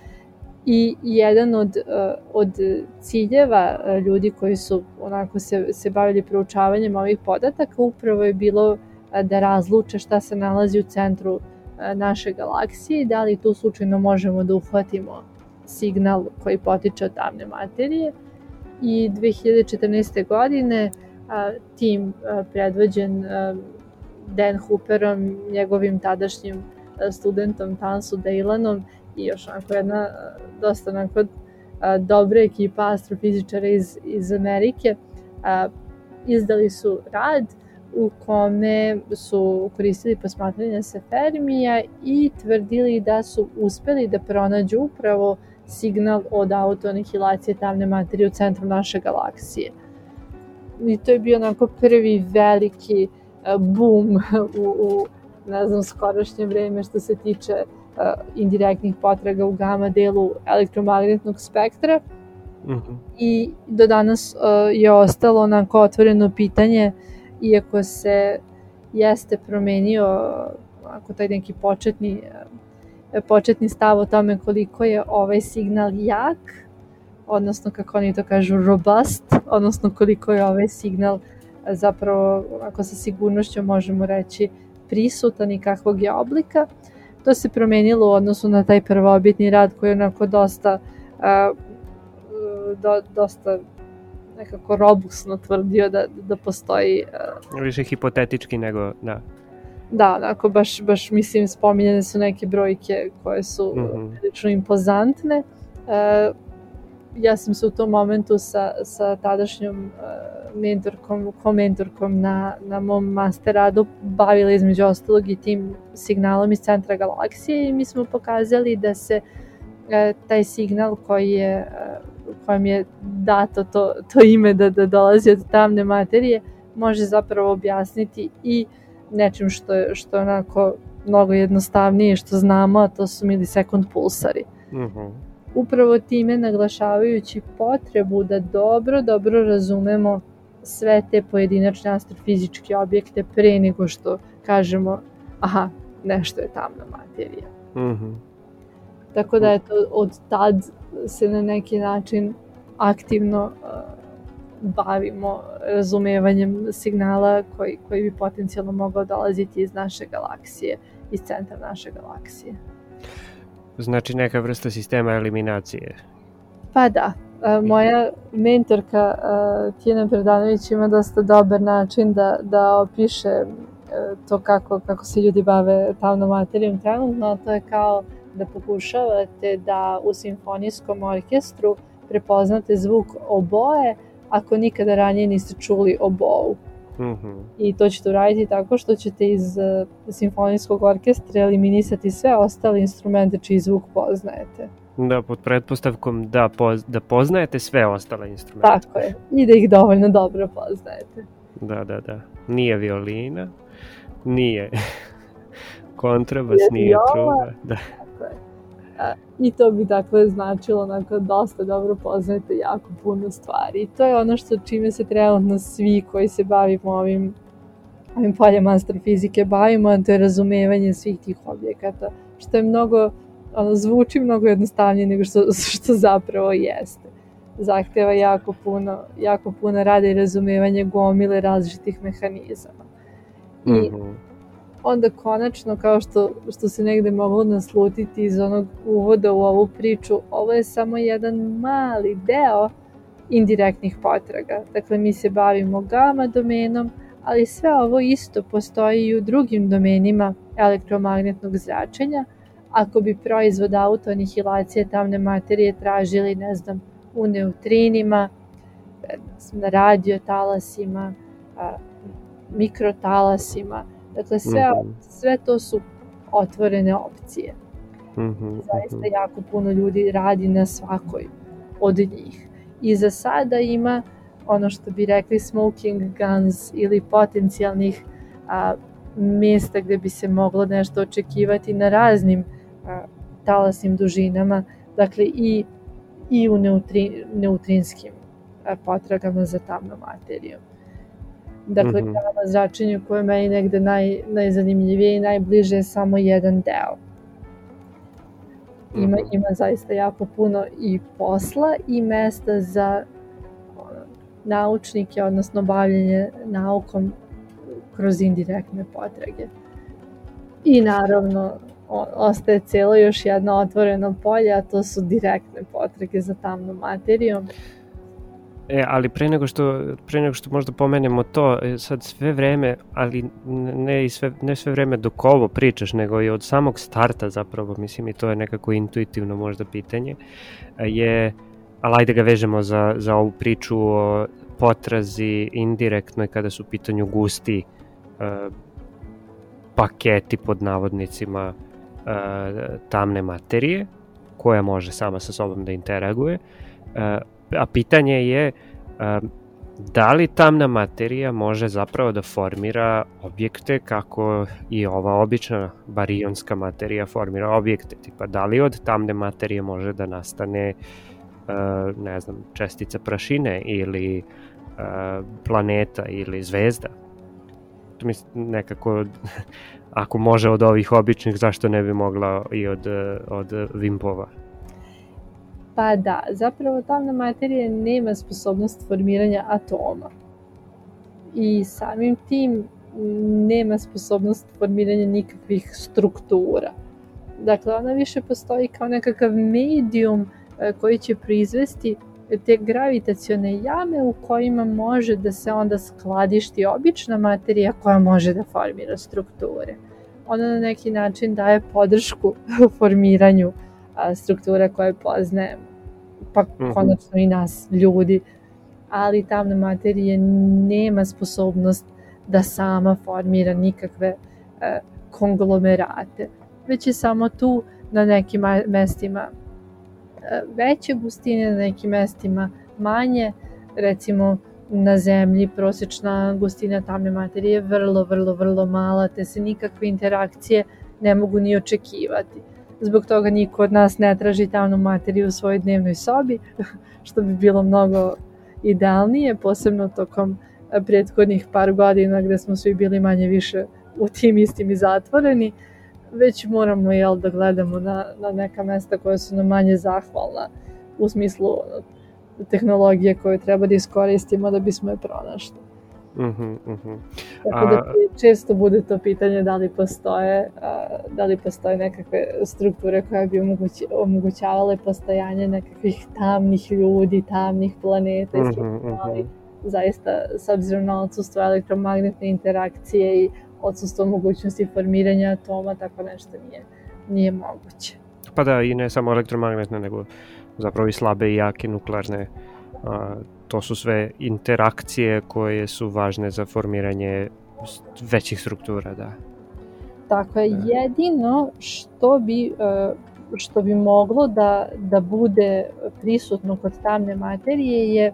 I jedan od, uh, od ciljeva uh, ljudi koji su onako se, se bavili proučavanjem ovih podataka upravo je bilo uh, da razluče šta se nalazi u centru uh, naše galaksije i da li tu slučajno možemo da uhvatimo signal koji potiče od tamne materije. I dve hiljade četrnaeste. godine uh, tim uh, predvođen uh, Dan Hooperom, njegovim tadašnjim uh, studentom Tansu Dailanom i još onako jedna dosta onako dobra ekipa astrofizičara iz, iz Amerike a, izdali su rad u kome su koristili posmatranje sa Fermija i tvrdili da su uspeli da pronađu upravo signal od autoanihilacije tamne materije u centru naše galaksije. I to je bio onako prvi veliki a, boom u, u ne znam, skorašnje vreme što se tiče Uh, indirektnih potraga u gama delu elektromagnetnog spektra. Mm-hmm. I do danas uh, je ostalo onako otvoreno pitanje, iako se jeste promenio ako taj neki početni, uh, početni stav o tome koliko je ovaj signal jak, odnosno kako oni to kažu robust, odnosno koliko je ovaj signal uh, zapravo ako sa sigurnošću možemo reći prisutan i kakvog je oblika. To se promenilo u odnosu na taj prvobitni rad koji je onako dosta, uh, do, dosta nekako robustno tvrdio da, da postoji... Uh, Više hipotetički nego, da. Da, onako baš, baš mislim spominjene su neke brojke koje su mm-hmm. prilično impozantne. Uh, ja sam se u tom momentu sa, sa tadašnjom uh, mentorkom, komentorkom na, na mom master radu bavila između ostalog i tim signalom iz centra galaksije i mi smo pokazali da se uh, taj signal koji je, uh, kojem je dato to, to ime da, da dolazi od tamne materije može zapravo objasniti i nečim što je, što je onako mnogo jednostavnije što znamo, a to su milisekund pulsari. Mm-hmm. Upravo time naglašavajući potrebu da dobro, dobro razumemo sve te pojedinačne astrofizičke objekte pre nego što kažemo aha, nešto je tamna materija. Mm-hmm. Tako da je to od tad se na neki način aktivno uh, bavimo razumevanjem signala koji, koji bi potencijalno mogao dolaziti iz naše galaksije, iz centra naše galaksije. Znači neka vrsta sistema eliminacije. Pa da, moja mentorka Tijana Predanović ima dosta dobar način da, da opiše to kako, kako se ljudi bave tamnom materijom trenutno. To je kao da pokušavate da u simfonijskom orkestru prepoznate zvuk oboe ako nikada ranije niste čuli obou. Mm-hmm. I to ćete uraditi tako što ćete iz uh, simfonijskog orkestra eliminisati sve ostale instrumente čiji zvuk poznajete. Da, pod pretpostavkom da, poz, da poznajete sve ostale instrumente. Tako je, i da ih dovoljno dobro poznajete. Da, da, da. Nije violina, nije kontrabas, nije, nije truba. Da. Tako je. A, I to bi dakle značilo onako dosta dobro poznajete jako puno stvari. I to je ono što čime se trenutno svi koji se bavimo ovim, ovim poljem astrofizike bavimo, a to je razumevanje svih tih objekata, što je mnogo, ono, zvuči mnogo jednostavnije nego što, što zapravo jeste. Zahteva jako puno, jako puno rada i razumevanje gomile različitih mehanizama. I mm-hmm. onda konačno, kao što, što se negde moglo naslutiti iz onog uvoda u ovu priču, ovo je samo jedan mali deo indirektnih potraga. Dakle, mi se bavimo gama domenom, ali sve ovo isto postoji i u drugim domenima elektromagnetnog zračenja. Ako bi proizvod autoanihilacije tamne materije tražili, ne znam, u neutrinima, na radiotalasima, a, mikrotalasima. Dakle, sve, Mhm. sve to su otvorene opcije. Mhm, Zaista mhm. jako puno ljudi radi na svakoj od njih. I za sada ima ono što bi rekli smoking guns ili potencijalnih a, mjesta gdje bi se moglo nešto očekivati na raznim a, talasnim dužinama, dakle i, i u neutri, neutrinskim a, potragama za tamnom materijom. Dakle, Mhm. gama zračenju koje je meni negde naj, najzanimljivije i najbliže je samo jedan deo. Ima, Mhm. ima zaista jako puno i posla i mesta za ono, naučnike, odnosno bavljenje naukom kroz indirektne potrage. I naravno o, ostaje cijelo još jedno otvoreno polje, a to su direktne potrage za tamnom materijom. E, ali pre nego što, pre nego što možda pomenemo to, e, sad sve vreme, ali ne, i sve, ne sve vreme dok ovo pričaš, nego i od samog starta zapravo, mislim i to je nekako intuitivno možda pitanje, je, ali ajde ga vežemo za, za ovu priču o potrazi indirektnoj kada su u pitanju gusti uh, paketi pod navodnicima uh, tamne materije, koja može sama sa sobom da interaguje. Uh, a pitanje je uh, da li tamna materija može zapravo da formira objekte kako i ova obična barionska materija formira objekte, tipa da li od tamne materije može da nastane uh, ne znam, čestica prašine ili uh, planeta ili zvezda. To mislim nekako ako može od ovih običnih, zašto ne bi mogla i od, od Wimpova? Pa da, zapravo tamna materija nema sposobnost formiranja atoma. I samim tim nema sposobnost formiranja nikakvih struktura. Dakle, ona više postoji kao nekakav medijum koji će proizvesti te gravitacione jame u kojima može da se onda skladišti obična materija koja može da formira strukture. Ona na neki način daje podršku formiranju a, struktura koje poznajemo, pa Mhm. konačno i nas ljudi, ali tamna materija nema sposobnost da sama formira nikakve a, konglomerate, već je samo tu na nekim mestima veće gustine, na nekim mestima manje. Recimo na zemlji prosječna gustina tamne materije je vrlo, vrlo, vrlo mala, te se nikakve interakcije ne mogu ni očekivati. Zbog toga niko od nas ne traži tamnu materiju u svojoj dnevnoj sobi, što bi bilo mnogo idealnije, posebno tokom prethodnih par godina gde smo svi bili manje više u tim istim i zatvoreni, već moramo jel, da gledamo na, na neka mesta koja su nam manje zahvalna u smislu tehnologije koje treba da iskoristimo da bismo je pronašli. Mhm, mhm. Tako da često bude to pitanje da li postoje, da li postoje nekakve strukture koje bi omogući, omogućavale postojanje nekakvih tamnih ljudi, tamnih planeta i sl. Mhm, Ali zaista s obzirom na odsustvo elektromagnetne interakcije i odsustvo mogućnosti formiranja atoma, tako nešto nije, nije moguće. Pa da, i ne samo elektromagnetne, nego zapravo i slabe i jake nuklearne. A, to su sve interakcije koje su važne za formiranje većih struktura, da. Tako je, jedino što bi, što bi moglo da, da bude prisutno kod tamne materije je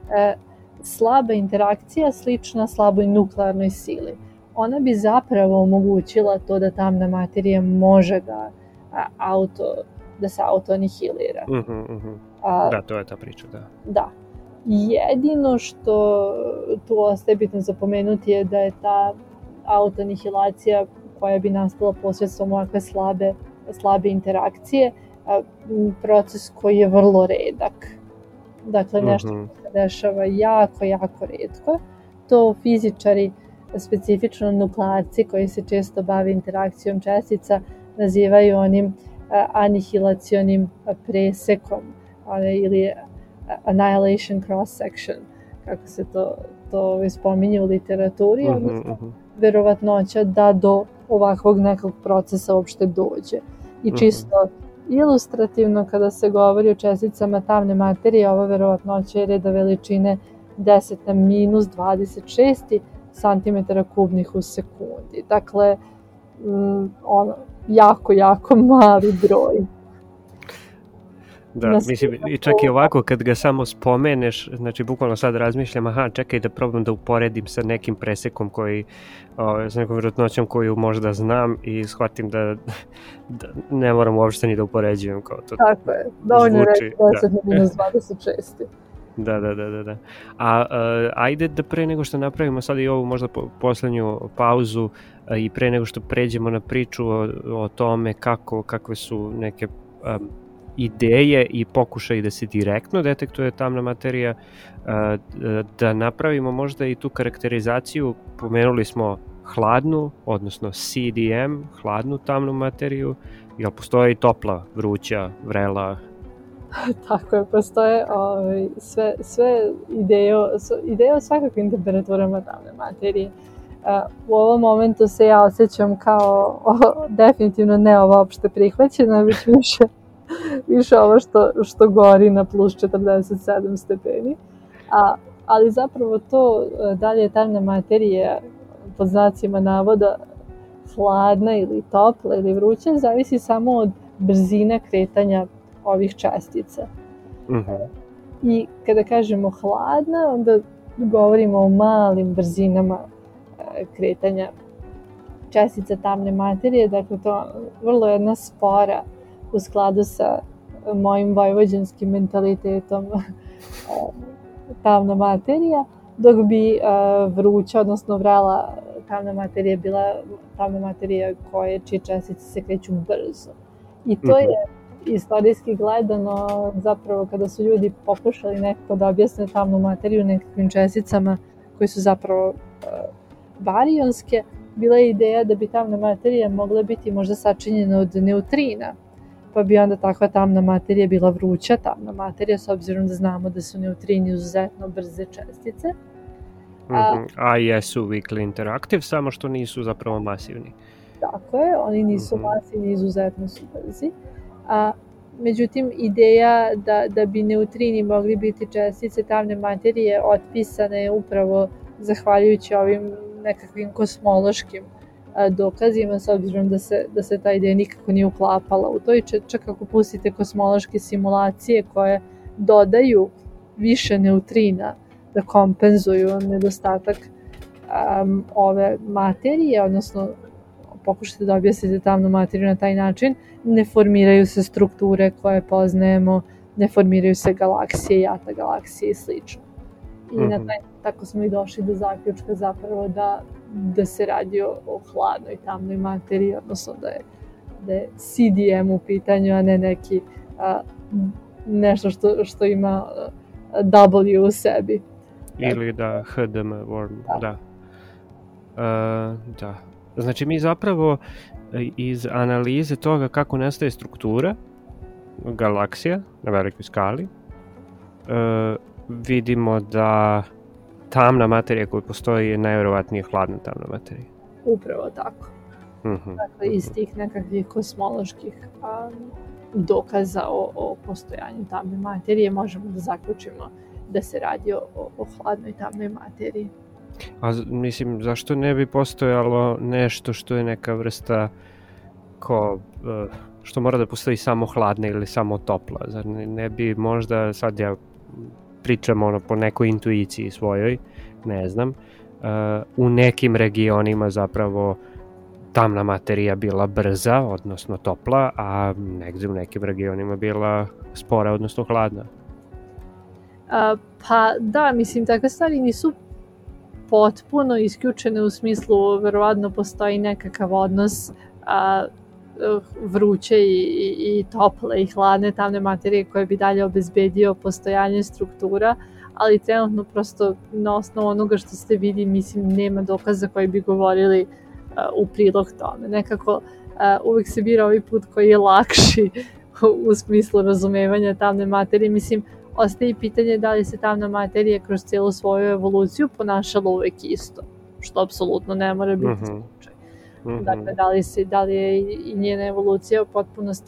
slaba interakcija slična slaboj nuklearnoj sili. Ona bi zapravo omogućila to da tamna materija može da auto, da se auto-anihilira. Uh-huh, uh-huh. A, da, to je ta priča, da. Da. Jedino što tu ostaje bitno zapomenuti je da je ta auto-anihilacija koja bi nastala posredstvom ovakve slabe, slabe interakcije proces koji je vrlo redak. Dakle, nešto uh-huh. što se dešava jako, jako retko. To fizičari, specifično nuklearci koji se često bave interakcijom čestica, nazivaju onim anihilacionim presekom ili annihilation cross section, kako se to, to spominje u literaturi, uh-huh, odnosno uh-huh. verovatnoća da do ovakvog nekog procesa uopšte dođe. I čisto ilustrativno kada se govori o česticama tamne materije, ova verovatnoća je reda veličine deset na minus dvadeset šest centimetara kubnih u sekundi. Dakle, mm, ono, jako, jako mali broj. Da, mislim, i čak i ovako kad ga samo spomeneš, znači bukvalno sad razmišljam, aha, čekaj da probam da uporedim sa nekim presekom koji, o, sa nekom vjerojatnoćom koju možda znam i shvatim da, da ne moram uopšte ni da upoređujem kao to. Tako je, dovoljno je reći deset na minus dvadeset šest. Da, da, da, da, da. A uh, ajde da pre nego što napravimo sad i ovu možda po, poslednju pauzu uh, i pre nego što pređemo na priču o, o tome kako, kakve su neke um, ideje i pokušaj da se direktno detektuje tamna materija, da napravimo možda i tu karakterizaciju, pomenuli smo hladnu, odnosno C D M, hladnu tamnu materiju, jel postoji topla, vruća, vrela? Tako je, postoje ovaj, sve, sve ideje, ideje o svakakvim temperaturama tamne materije. U ovom momentu se ja osjećam kao o, definitivno ne ovo opšte prihvaćena, već više više ovo što, što gori na plus četrdeset sedam stepeni. A, ali zapravo to da li je tamna materija pod znacima navoda hladna ili topla ili vruća zavisi samo od brzine kretanja ovih čestica. Mm-hmm. I kada kažemo hladna, onda govorimo o malim brzinama kretanja čestica tamne materije, dakle to vrlo jedna spora u skladu sa mojim vojvođanskim mentalitetom tamna materija, dok bi vruća, odnosno vrela tamna materija bila tamna materija koje čije čestice se kreću brzo. I to je istorijski gledano zapravo kada su ljudi pokušali nekako da objasne tamnu materiju nekakvim česticama koje su zapravo barionske, bila je ideja da bi tamna materija mogla biti možda sačinjena od neutrina, pa bi onda takva tamna materija bila vruća tamna materija, s obzirom da znamo da su neutrini izuzetno brze čestice. Mm-hmm. A, A jesu weakly interactive, samo što nisu zapravo masivni. Tako je, oni nisu mm-hmm. masivni, izuzetno su brzi. A, međutim, ideja da, da bi neutrini mogli biti čestice tamne materije otpisana je upravo zahvaljujući ovim nekakvim kosmološkim dokazima, s obzirom da se, da se ta ideja nikako nije uklapala u to i čak ako pustite kosmološke simulacije koje dodaju više neutrina da kompenzuju nedostatak um, ove materije, odnosno pokušate da objasnite tamnu materiju na taj način, ne formiraju se strukture koje poznajemo, ne formiraju se galaksije, jata galaksije i slično. I mm-hmm. na taj, tako smo i došli do zaključka zapravo da, da se radi o, o hladnoj tamnoj materiji, odnosno da je, da je C D M u pitanju, a ne neki a, nešto što, što ima a, W u sebi. Ili da H D M worm, da. Da. Uh, da. Znači mi zapravo iz analize toga kako nastaje struktura galaksija na velikoj skali uh, vidimo da tamna materija koja postoji je najvjerovatnije hladna tamna materija. Upravo tako. Uh-huh. Dakle, iz tih nekakvih kosmoloških a, dokaza o, o postojanju tamne materije možemo da zaključimo da se radi o, o hladnoj tamnoj materiji. A mislim, zašto ne bi postojalo nešto što je neka vrsta ko, što mora da postoji samo hladna ili samo topla? Zar ne, ne bi možda, sad ja pričam ono po nekoj intuiciji svojoj, ne znam, uh, u nekim regionima zapravo tamna materija bila brza, odnosno topla, a negdje u nekim regionima bila spora, odnosno hladna. A, pa da, mislim, takve stvari nisu potpuno isključene u smislu, verovatno postoji nekakav odnos a, vruće i, i, i tople i hladne tamne materije koje bi dalje obezbedio postojanje struktura, ali trenutno prosto na osnovu onoga što ste vidi, mislim, nema dokaza koji bi govorili a, u prilog tome. Nekako a, uvijek se bira ovaj put koji je lakši u, u smislu razumevanja tamne materije. Mislim, ostaje pitanje da li se tamna materija kroz cijelu svoju evoluciju ponašala uvek isto, što apsolutno ne mora biti mm-hmm. slučaj. Mm-hmm. Dakle, da li, se, da li je i njena evolucija u potpunosti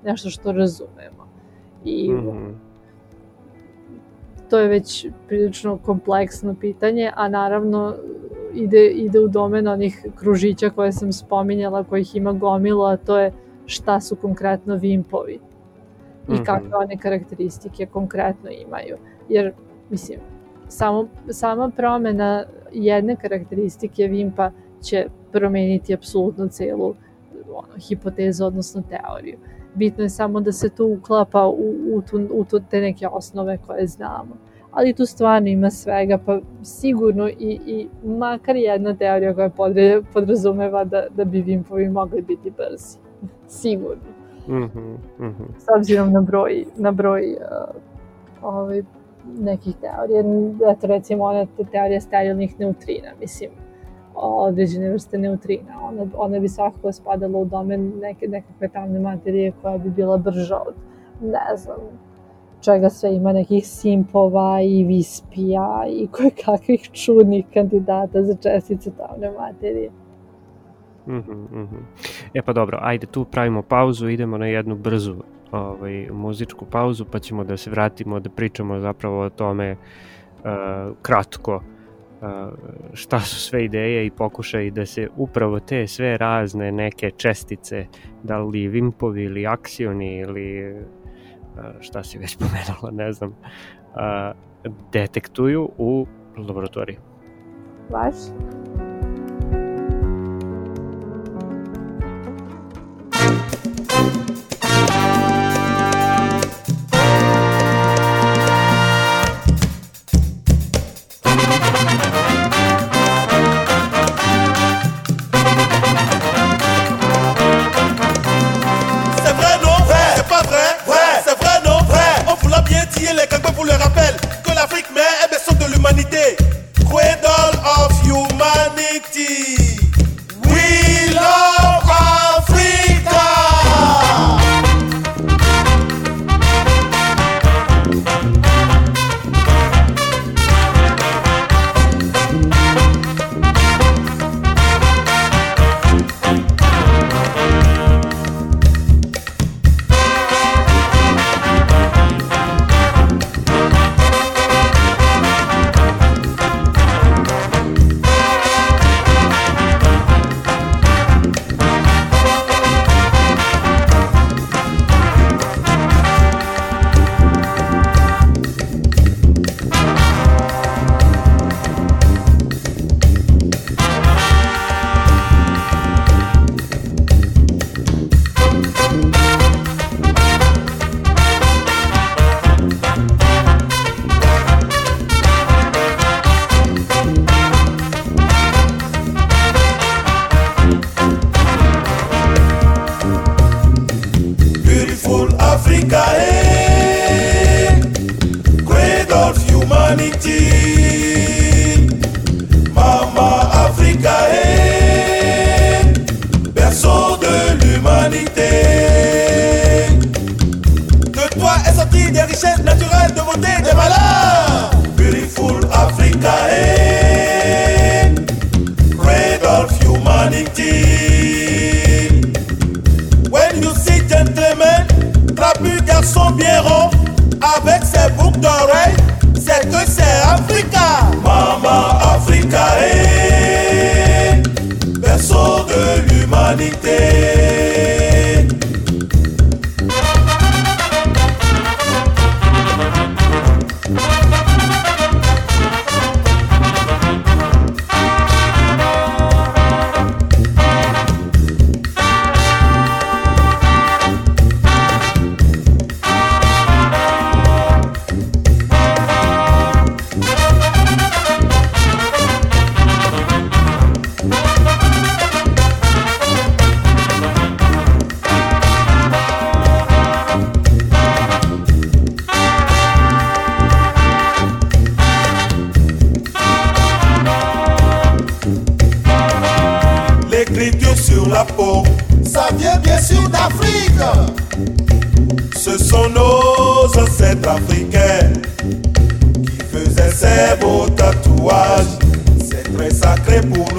nešto što razumemo. I Mhm. to je već prilično kompleksno pitanje, a naravno ide, ide u domen onih kružića koje sam spominjala, kojih ima gomilo, a to je šta su konkretno vimpovi i Mhm. kakve one karakteristike konkretno imaju. Jer, mislim, samo, sama promena jedne karakteristike vimpa će promeniti apsolutno celu ono, hipotezu, odnosno teoriju. Bitno je samo da se to uklapa u, u, tu, u tu te neke osnove koje znamo. Ali tu stvarno ima svega, pa sigurno i, i makar jedna teorija koja podre, podrazumeva da, da bi vimpovi mogli biti brzi. Sigurno. Mhm. Mhm. S obzirom na broj, na broj uh, ovaj, nekih teorija. Eto recimo ona te teorija sterilnih neutrina, mislim, određene vrste neutrina. Ona, ona bi svakako spadala u domen neke, nekakve tamne materije koja bi bila brža od, ne znam, čega sve ima, nekih simpova i vispija i koje kakvih čudnih kandidata za čestice tamne materije. Mhm, mhm. E pa dobro, ajde tu pravimo pauzu, idemo na jednu brzu ovaj, muzičku pauzu, pa ćemo da se vratimo da pričamo zapravo o tome uh, kratko uh, šta su sve ideje i pokušaj da se upravo te sve razne neke čestice, da li vimpovi ili aksioni ili uh, šta si već pomenula, ne znam, uh, detektuju u laboratoriji. Baš? Cradle of humanity. We love Africa.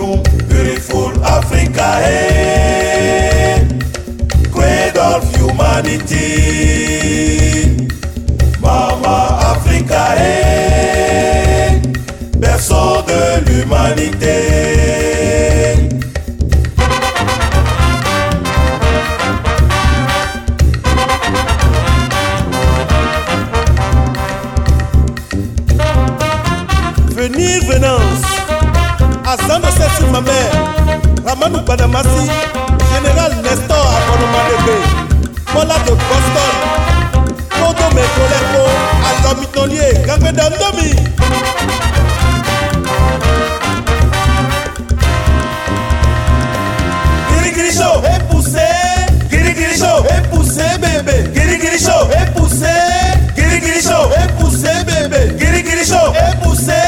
Beautiful Africa, hey, cradle of humanity. l'humanité. Mama Africa est berceau de l'humanité. Venir venance, Azan de sur ma mère, Ramanou Badamasi, Général Nestor Akonomadebe, Mola de Boston, Kodo Mekoleko, Alomitolier, Gangwe Dandomi. Giri Giri Show, et poussé, Giri Giri Show, et poussé bébé, Giri Giri Show, et poussé, Giri Giri Show, et poussé bébé, Giri Giri Show, et poussé.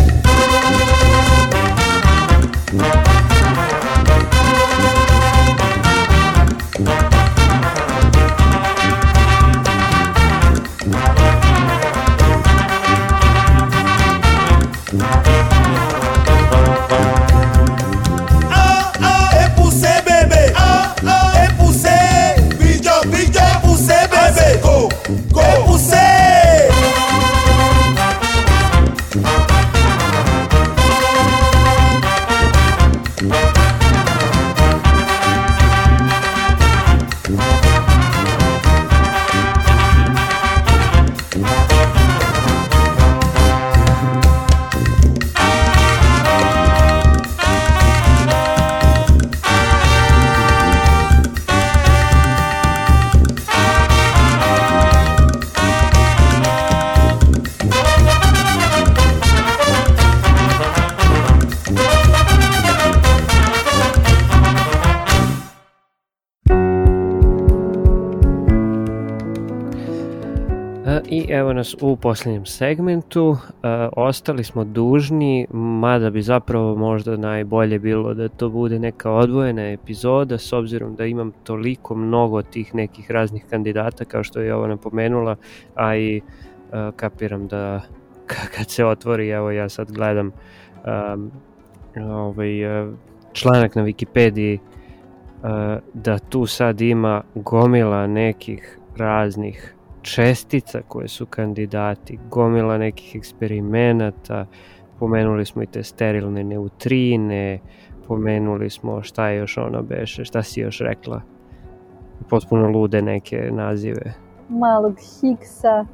I evo nas u posljednjem segmentu, uh, ostali smo dužni, mada bi zapravo možda najbolje bilo da to bude neka odvojena epizoda, s obzirom da imam toliko mnogo tih nekih raznih kandidata, kao što je ovo napomenula, a i uh, kapiram da kad se otvori, evo ja sad gledam um, ovaj, uh, članak na Wikipediji, uh, da tu sad ima gomila nekih raznih čestica koje su kandidati, gomila nekih eksperimenata, pomenuli smo i te sterilne neutrine, pomenuli smo šta je još ono beše, šta si još rekla, potpuno lude neke nazive. Malog Higgsa.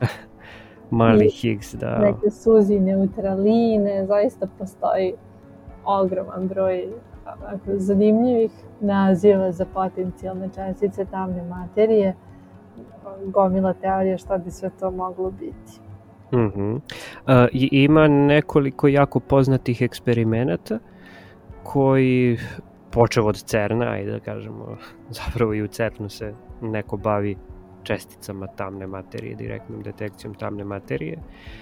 Mali Higgs, da. Neke suzi neutraline, zaista postoji ogroman broj zanimljivih naziva za potencijalne čestice tamne materije. Gomila teorija šta bi sve to moglo biti. Uh-huh. Uh, i ima nekoliko jako poznatih eksperimenata koji, počeo od CERN-a, ajde da kažemo, zapravo i u CERN-u se neko bavi česticama tamne materije, direktnom detekcijom tamne materije.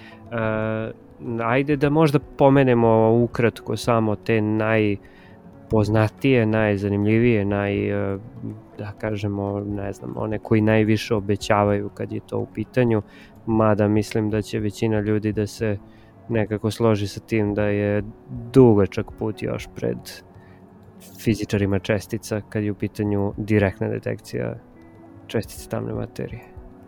Uh, ajde da možda pomenemo ukratko samo te najpoznatije, najzanimljivije, naj, da kažemo, ne znam, one koji najviše obećavaju kad je to u pitanju, mada mislim da će većina ljudi da se nekako složi sa tim da je dugačak put još pred fizičarima čestica kad je u pitanju direktna detekcija čestice tamne materije.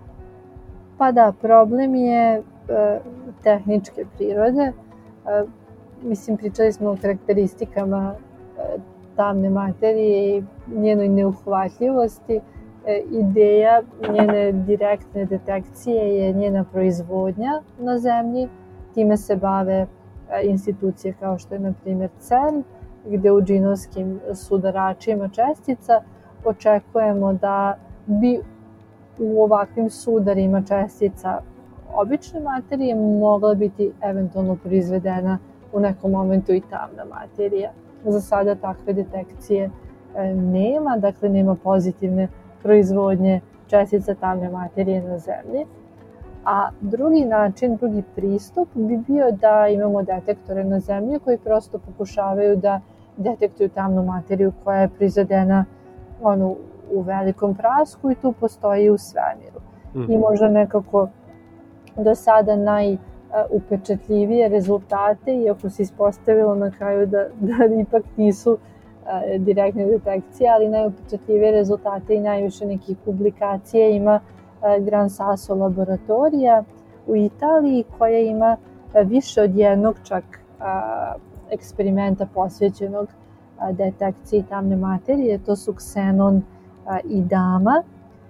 Pa da, problem je e, tehničke prirode. E, mislim, pričali smo o karakteristikama e, tamne materije i njenoj neuhvatljivosti. E, ideja njene direktne detekcije je njena proizvodnja na zemlji. Time se bave e, institucije kao što je, na primjer, CERN, gde u džinovskim sudaračima čestica očekujemo da bi u ovakvim sudarima čestica obične materije mogla biti eventualno proizvedena u nekom momentu i tamna materija. Za sada takve detekcije nema, dakle nema pozitivne proizvodnje čestica tamne materije na zemlji. A drugi način, drugi pristup bi bio da imamo detektore na zemlji koji prosto pokušavaju da detektuju tamnu materiju koja je proizvedena ono, u velikom prasku i tu postoji u svemiru. Mm-hmm. I možda nekako do sada najupečatljivije rezultate, iako se ispostavilo na kraju da, da ipak nisu uh, e, direktne detekcije, ali najupečatljivije rezultate i najviše nekih publikacija ima e, Gran Sasso laboratorija u Italiji, koja ima e, više od jednog čak a, eksperimenta posvećenog a, detekciji tamne materije. To su Xenon a, i Dama.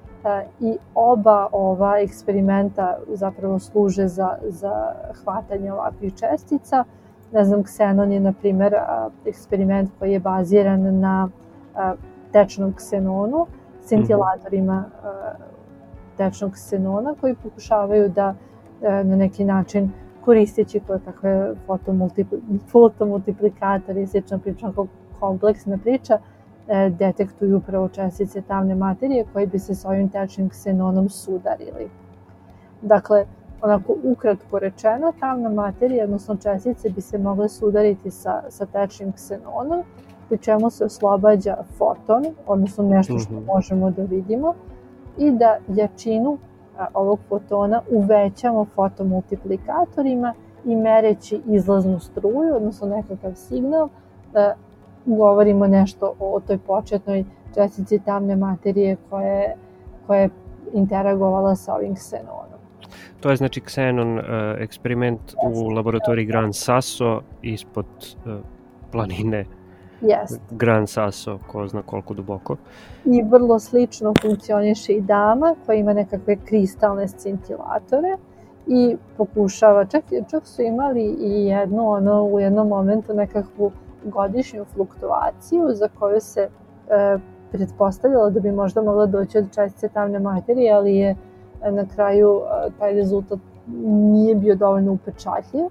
I oba ova eksperimenta zapravo služe za, za hvatanje ovakvih čestica. Ne znam, Xenon je, na primjer, eksperiment koji je baziran na tečnom ksenonu, scintilatorima tečnog ksenona, koji pokušavaju da na neki način, koristeći koje kakve fotomultiplikatore i slično priča, kompleksna priča, detektuju upravo čestice tamne materije koje bi se s ovim tečnim ksenonom sudarili. Dakle, onako ukratko rečeno, tamna materija, odnosno čestice, bi se mogle sudariti sa, sa tečnim ksenonom, pri čemu se oslobađa foton, odnosno nešto što možemo da vidimo, i da jačinu a, ovog fotona uvećamo fotomultiplikatorima i mereći izlaznu struju, odnosno nekakav signal, da govorimo nešto o toj početnoj čestici tamne materije koja, koja je interagovala sa ovim ksenonom. To je znači Xenon uh, eksperiment u laboratoriji Gran Sasso ispod uh, planine Jest. Gran Sasso, ko zna koliko duboko. I vrlo slično funkcioniše i Dama, koja ima nekakve kristalne scintilatore i pokušava, čak, čak su imali i jednu, ono, u jednom momentu nekakvu godišnju fluktuaciju za koju se e, pretpostavljalo da bi možda mogla doći od čestice tamne materije, ali je e, na kraju e, taj rezultat nije bio dovoljno upečatljiv,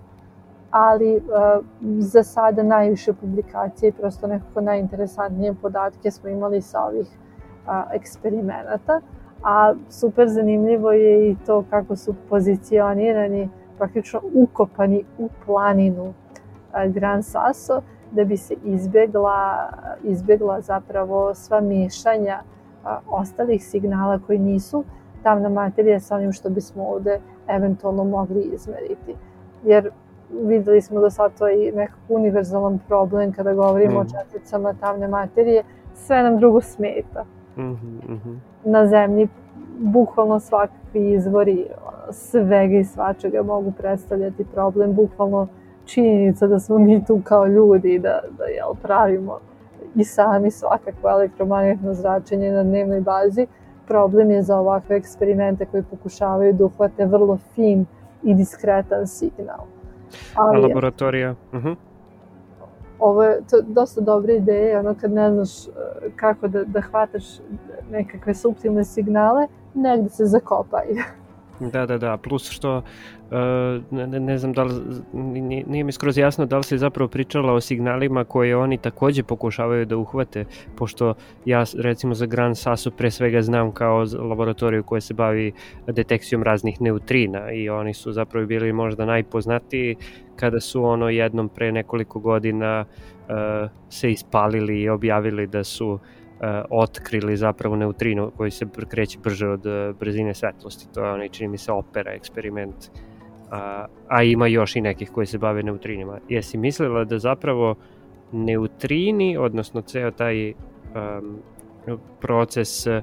ali e, za sada najviše publikacije i prosto nekako najinteresantnije podatke smo imali sa ovih a, eksperimenata, a super zanimljivo je i to kako su pozicionirani, praktično ukopani u planinu a, Gran Sasso, da bi se izbjegla, izbjegla zapravo sva mešanja a, ostalih signala koji nisu tamna materija sa onim što bismo ovde eventualno mogli izmeriti. Jer videli smo da sad to je nekako univerzalan problem kada govorimo mm. o česticama tamne materije, sve nam drugo smeta. Mm-hmm. Na zemlji bukvalno svakakvi izvori svega i svačega mogu predstavljati problem, bukvalno činjenica da smo mi tu kao ljudi, da, da jel, pravimo i sami svakakvo elektromagnetno zračenje na dnevnoj bazi. Problem je za ovakve eksperimente koji pokušavaju da uhvate vrlo fin i diskretan signal. Ali, a laboratorija? Uh-huh. Ovo je to dosta dobra ideja, ono kad ne znaš kako da, da hvataš nekakve suptilne signale, negde se zakopaj. Da, da, da, plus što uh, ne, ne znam da li, nije mi skroz jasno da li se zapravo pričala o signalima koje oni takođe pokušavaju da uhvate, pošto ja recimo za Gran Sasso pre svega znam kao laboratoriju koja se bavi detekcijom raznih neutrina i oni su zapravo bili možda najpoznatiji kada su ono jednom pre nekoliko godina uh, se ispalili i objavili da su Uh, otkrili zapravo neutrino koji se kreće brže od uh, brzine svetlosti. To je onaj, čini mi se, Opera eksperiment. Uh, a ima još i nekih koji se bave neutrinima. Jesi mislila da zapravo neutrini, odnosno ceo taj um, proces uh,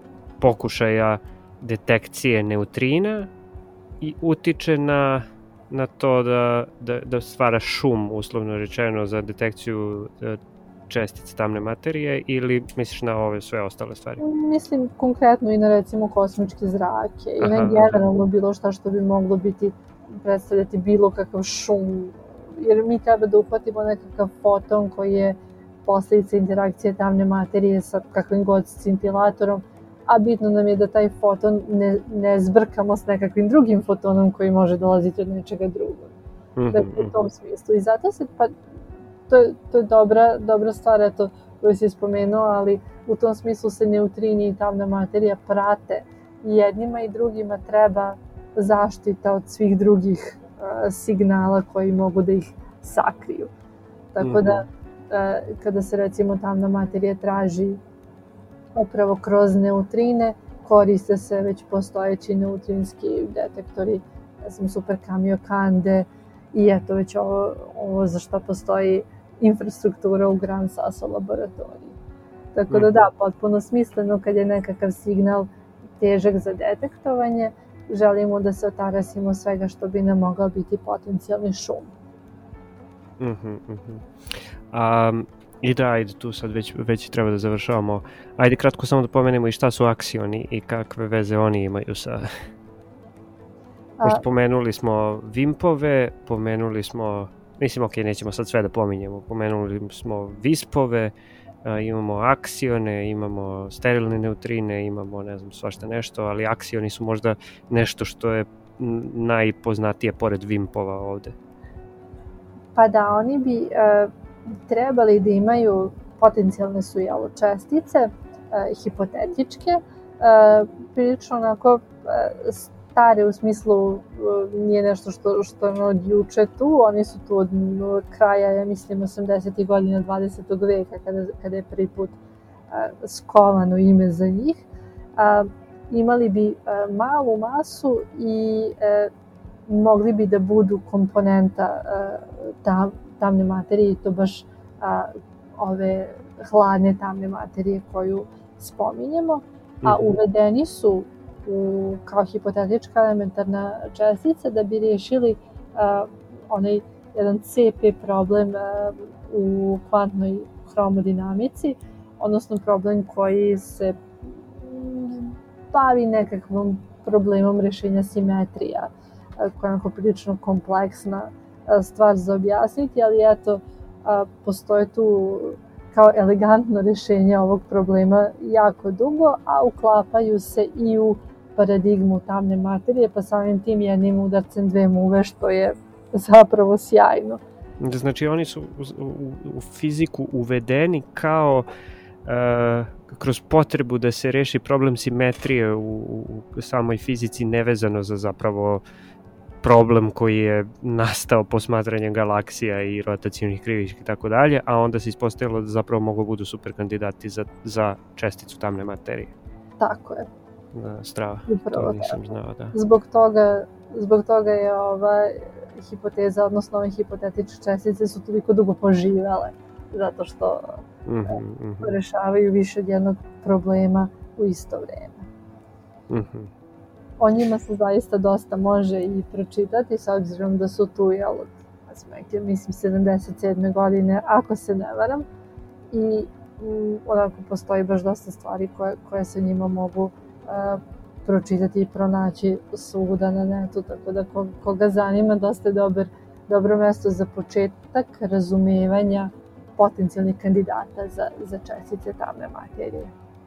pokušaja detekcije neutrina i utiče na, na to da, da, da stvara šum, uslovno rečeno, za detekciju uh, čestice tamne materije, ili misliš na ove sve ostale stvari? Mislim konkretno i na recimo kosmičke zrake i na generalno bilo šta što bi moglo biti, predstavljati bilo kakav šum, jer mi treba da uhvatimo nekakav foton koji je posljedica interakcije tamne materije sa kakvim god scintilatorom, a bitno nam je da taj foton ne, ne zbrkamo s nekakvim drugim fotonom koji može dolaziti od nečega drugog. Mm-hmm. Dakle, u tom smislu. I zato se pa To je, to je dobra, dobra stvar, eto, koju si spomenuo, ali u tom smislu se neutrini i tamna materija prate. I jednima i drugima treba zaštita od svih drugih uh, signala koji mogu da ih sakriju. Tako da, uh, kada se recimo tamna materija traži upravo kroz neutrine, koriste se već postojeći neutrinski detektori, ja sam super kamiokande, i eto već ovo, ovo za što postoji infrastruktura u Gran Sasso laboratoriji. Tako da da, potpuno smisleno kad je nekakav signal težak za detektovanje, želimo da se otarasimo svega što bi nam mogao biti potencijalni šum. Mhm, mhm. Um, I da, ajde, tu sad već, već treba da završavamo. Ajde kratko samo da pomenemo i šta su aksioni i kakve veze oni imaju sa... Pošto pomenuli smo vimpove, pomenuli smo, mislim, ok, nećemo sad sve da pominjemo, pomenuli smo vispove, a, imamo aksione, imamo sterilne neutrine, imamo, ne znam, svašta nešto, ali aksioni su možda nešto što je najpoznatije pored vimpova ovde. Pa da, oni bi e, trebali da imaju potencijalne su jelo čestice, e, hipotetičke, e, prilično onako e, stare u smislu e, nije nešto što, što je od juče tu, oni su tu od kraja, ja mislim, osamdesetih godina dvadesetog veka kada, kada je prvi put e, skovano ime za njih. E, imali bi e, malu masu i e, mogli bi da budu komponenta uh, tam, tamne materije i to baš uh, ove hladne tamne materije koju spominjemo, a uvedeni su u, kao hipotetička elementarna čestica da bi riješili uh, onaj jedan C P problem uh, u kvantnoj hromodinamici, odnosno problem koji se mm, bavi nekakvom problemom rješenja simetrija, koja je onako prilično kompleksna stvar za objasniti, ali eto, postoje tu kao elegantno rješenje ovog problema jako dugo, a uklapaju se i u paradigmu tamne materije, pa samim tim jednim udarcem dve muve, što je zapravo sjajno. Znači oni su u, u, u fiziku uvedeni kao uh, kroz potrebu da se reši problem simetrije u, u samoj fizici nevezano za zapravo problem koji je nastao posmatranjem galaksija i rotacionih kriviški i tako dalje, a onda se ispostavilo da zapravo mogu budu super kandidati za, za česticu tamne materije. Tako je. Da, strava, Upravo to nisam tako. znao, da. Zbog toga, zbog toga je ova hipoteza, odnosno ove hipotetičke čestice su toliko dugo poživele, zato što mm-hmm, mm-hmm. rešavaju više od jednog problema u isto vreme. Mm-hmm. O njima se zaista dosta može i pročitati, s obzirom da su tu, jel, mislim, sedamdeset sedme godine, ako se ne varam, i m, onako postoji baš dosta stvari koje, koje se njima mogu uh, pročitati i pronaći svuda na netu, tako da ko, koga zanima, dosta je dobar, dobro mesto za početak razumevanja potencijalnih kandidata za, za čestice tamne materije.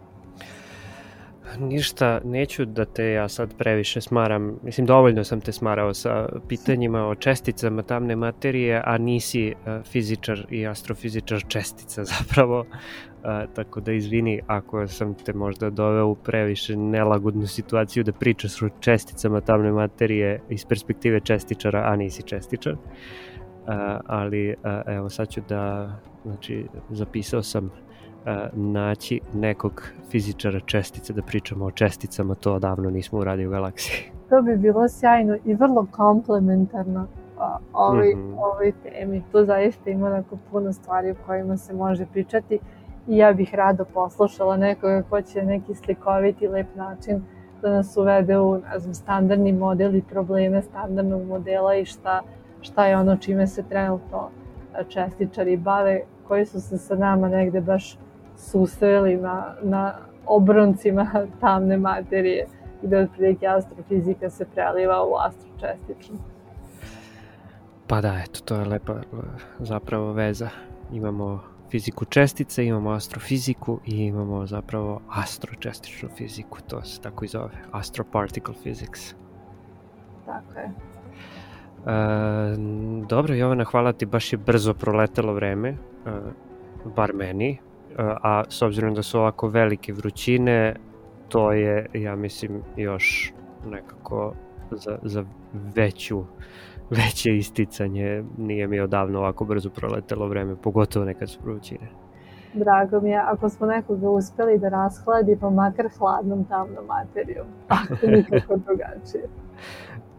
Ništa, neću da te ja sad previše smaram, mislim dovoljno sam te smarao sa pitanjima o česticama tamne materije, a nisi uh, fizičar i astrofizičar čestica zapravo, uh, tako da izvini ako sam te možda doveo u previše nelagodnu situaciju da pričaš o česticama tamne materije iz perspektive čestičara, a nisi čestičar, uh, ali uh, evo sad ću da, znači zapisao sam naći nekog fizičara čestice da pričamo o česticama, to odavno nismo uradili u galaksiji. To bi bilo sjajno i vrlo komplementarno ovoj, mm-hmm. ovoj temi. Tu zaista ima neko puno stvari o kojima se može pričati i ja bih rado poslušala nekoga ko će neki slikoviti lep način da nas uvede u, ne znam, standardni model i probleme standardnog modela i šta, šta je ono čime se trenutno čestičari bave, koji su se sa nama negde baš susreli na, na obroncima tamne materije i da otprilike astrofizika se preliva u astročestičnu. Pa da, eto, to je lepa zapravo veza. Imamo fiziku čestice, imamo astrofiziku i imamo zapravo astročestičnu fiziku, to se tako i zove, astroparticle physics. Tako je. E, dobro, Jovana, hvala ti, baš je brzo proletelo vreme, e, bar meni, a s obzirom da su ovako velike vrućine, to je, ja mislim, još nekako za, za veću, veće isticanje. Nije mi odavno ovako brzo proletelo vreme, pogotovo nekad su vrućine. Drago mi je, ako smo nekoga uspeli da rashladi, pa makar hladnom tamnom materijom, ako nikako drugačije.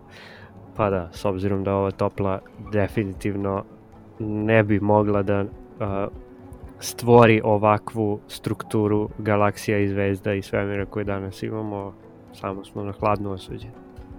Pa da, s obzirom da ova topla definitivno ne bi mogla da uh, stvori ovakvu strukturu galaksija i zvezda i svemira koje danas imamo, samo smo na hladno osuđeni.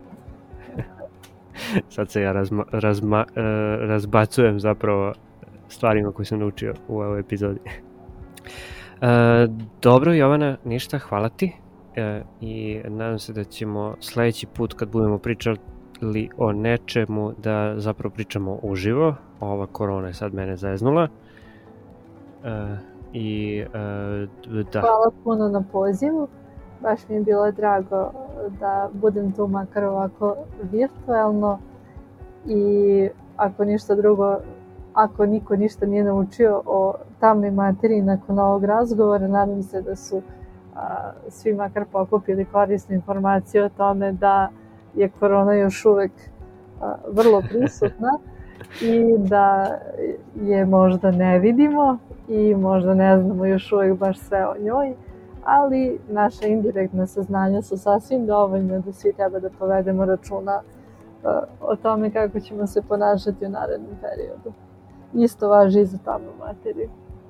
Sad se ja razma, razma, uh, razbacujem zapravo stvarima koje sam naučio u ovoj epizodi. Uh, dobro, Jovana, ništa, hvala ti. Uh, i nadam se da ćemo sledeći put kad budemo pričali o nečemu da zapravo pričamo uživo. Ova korona je sad mene zajeznula. Uh, i, uh, da. Hvala puno na pozivu. Baš mi je bilo drago da budem tu makar ovako virtualno i ako ništa drugo, ako niko ništa nije naučio o tamnoj materiji nakon ovog razgovora, nadam se da su a, svi makar pokupili korisne informacije o tome da je korona još uvek a, vrlo prisutna i da je možda ne vidimo i možda ne znamo još uvek baš sve o njoj, ali naša indirektna saznanja su sasvim dovoljne da svi treba da povedemo računa uh, o tome kako ćemo se ponašati u narednom periodu. Isto važi i za tamnu materiju.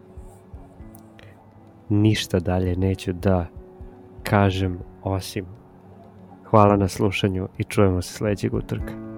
Ništa dalje neću da kažem osim hvala na slušanju i čujemo se sledećeg utorka.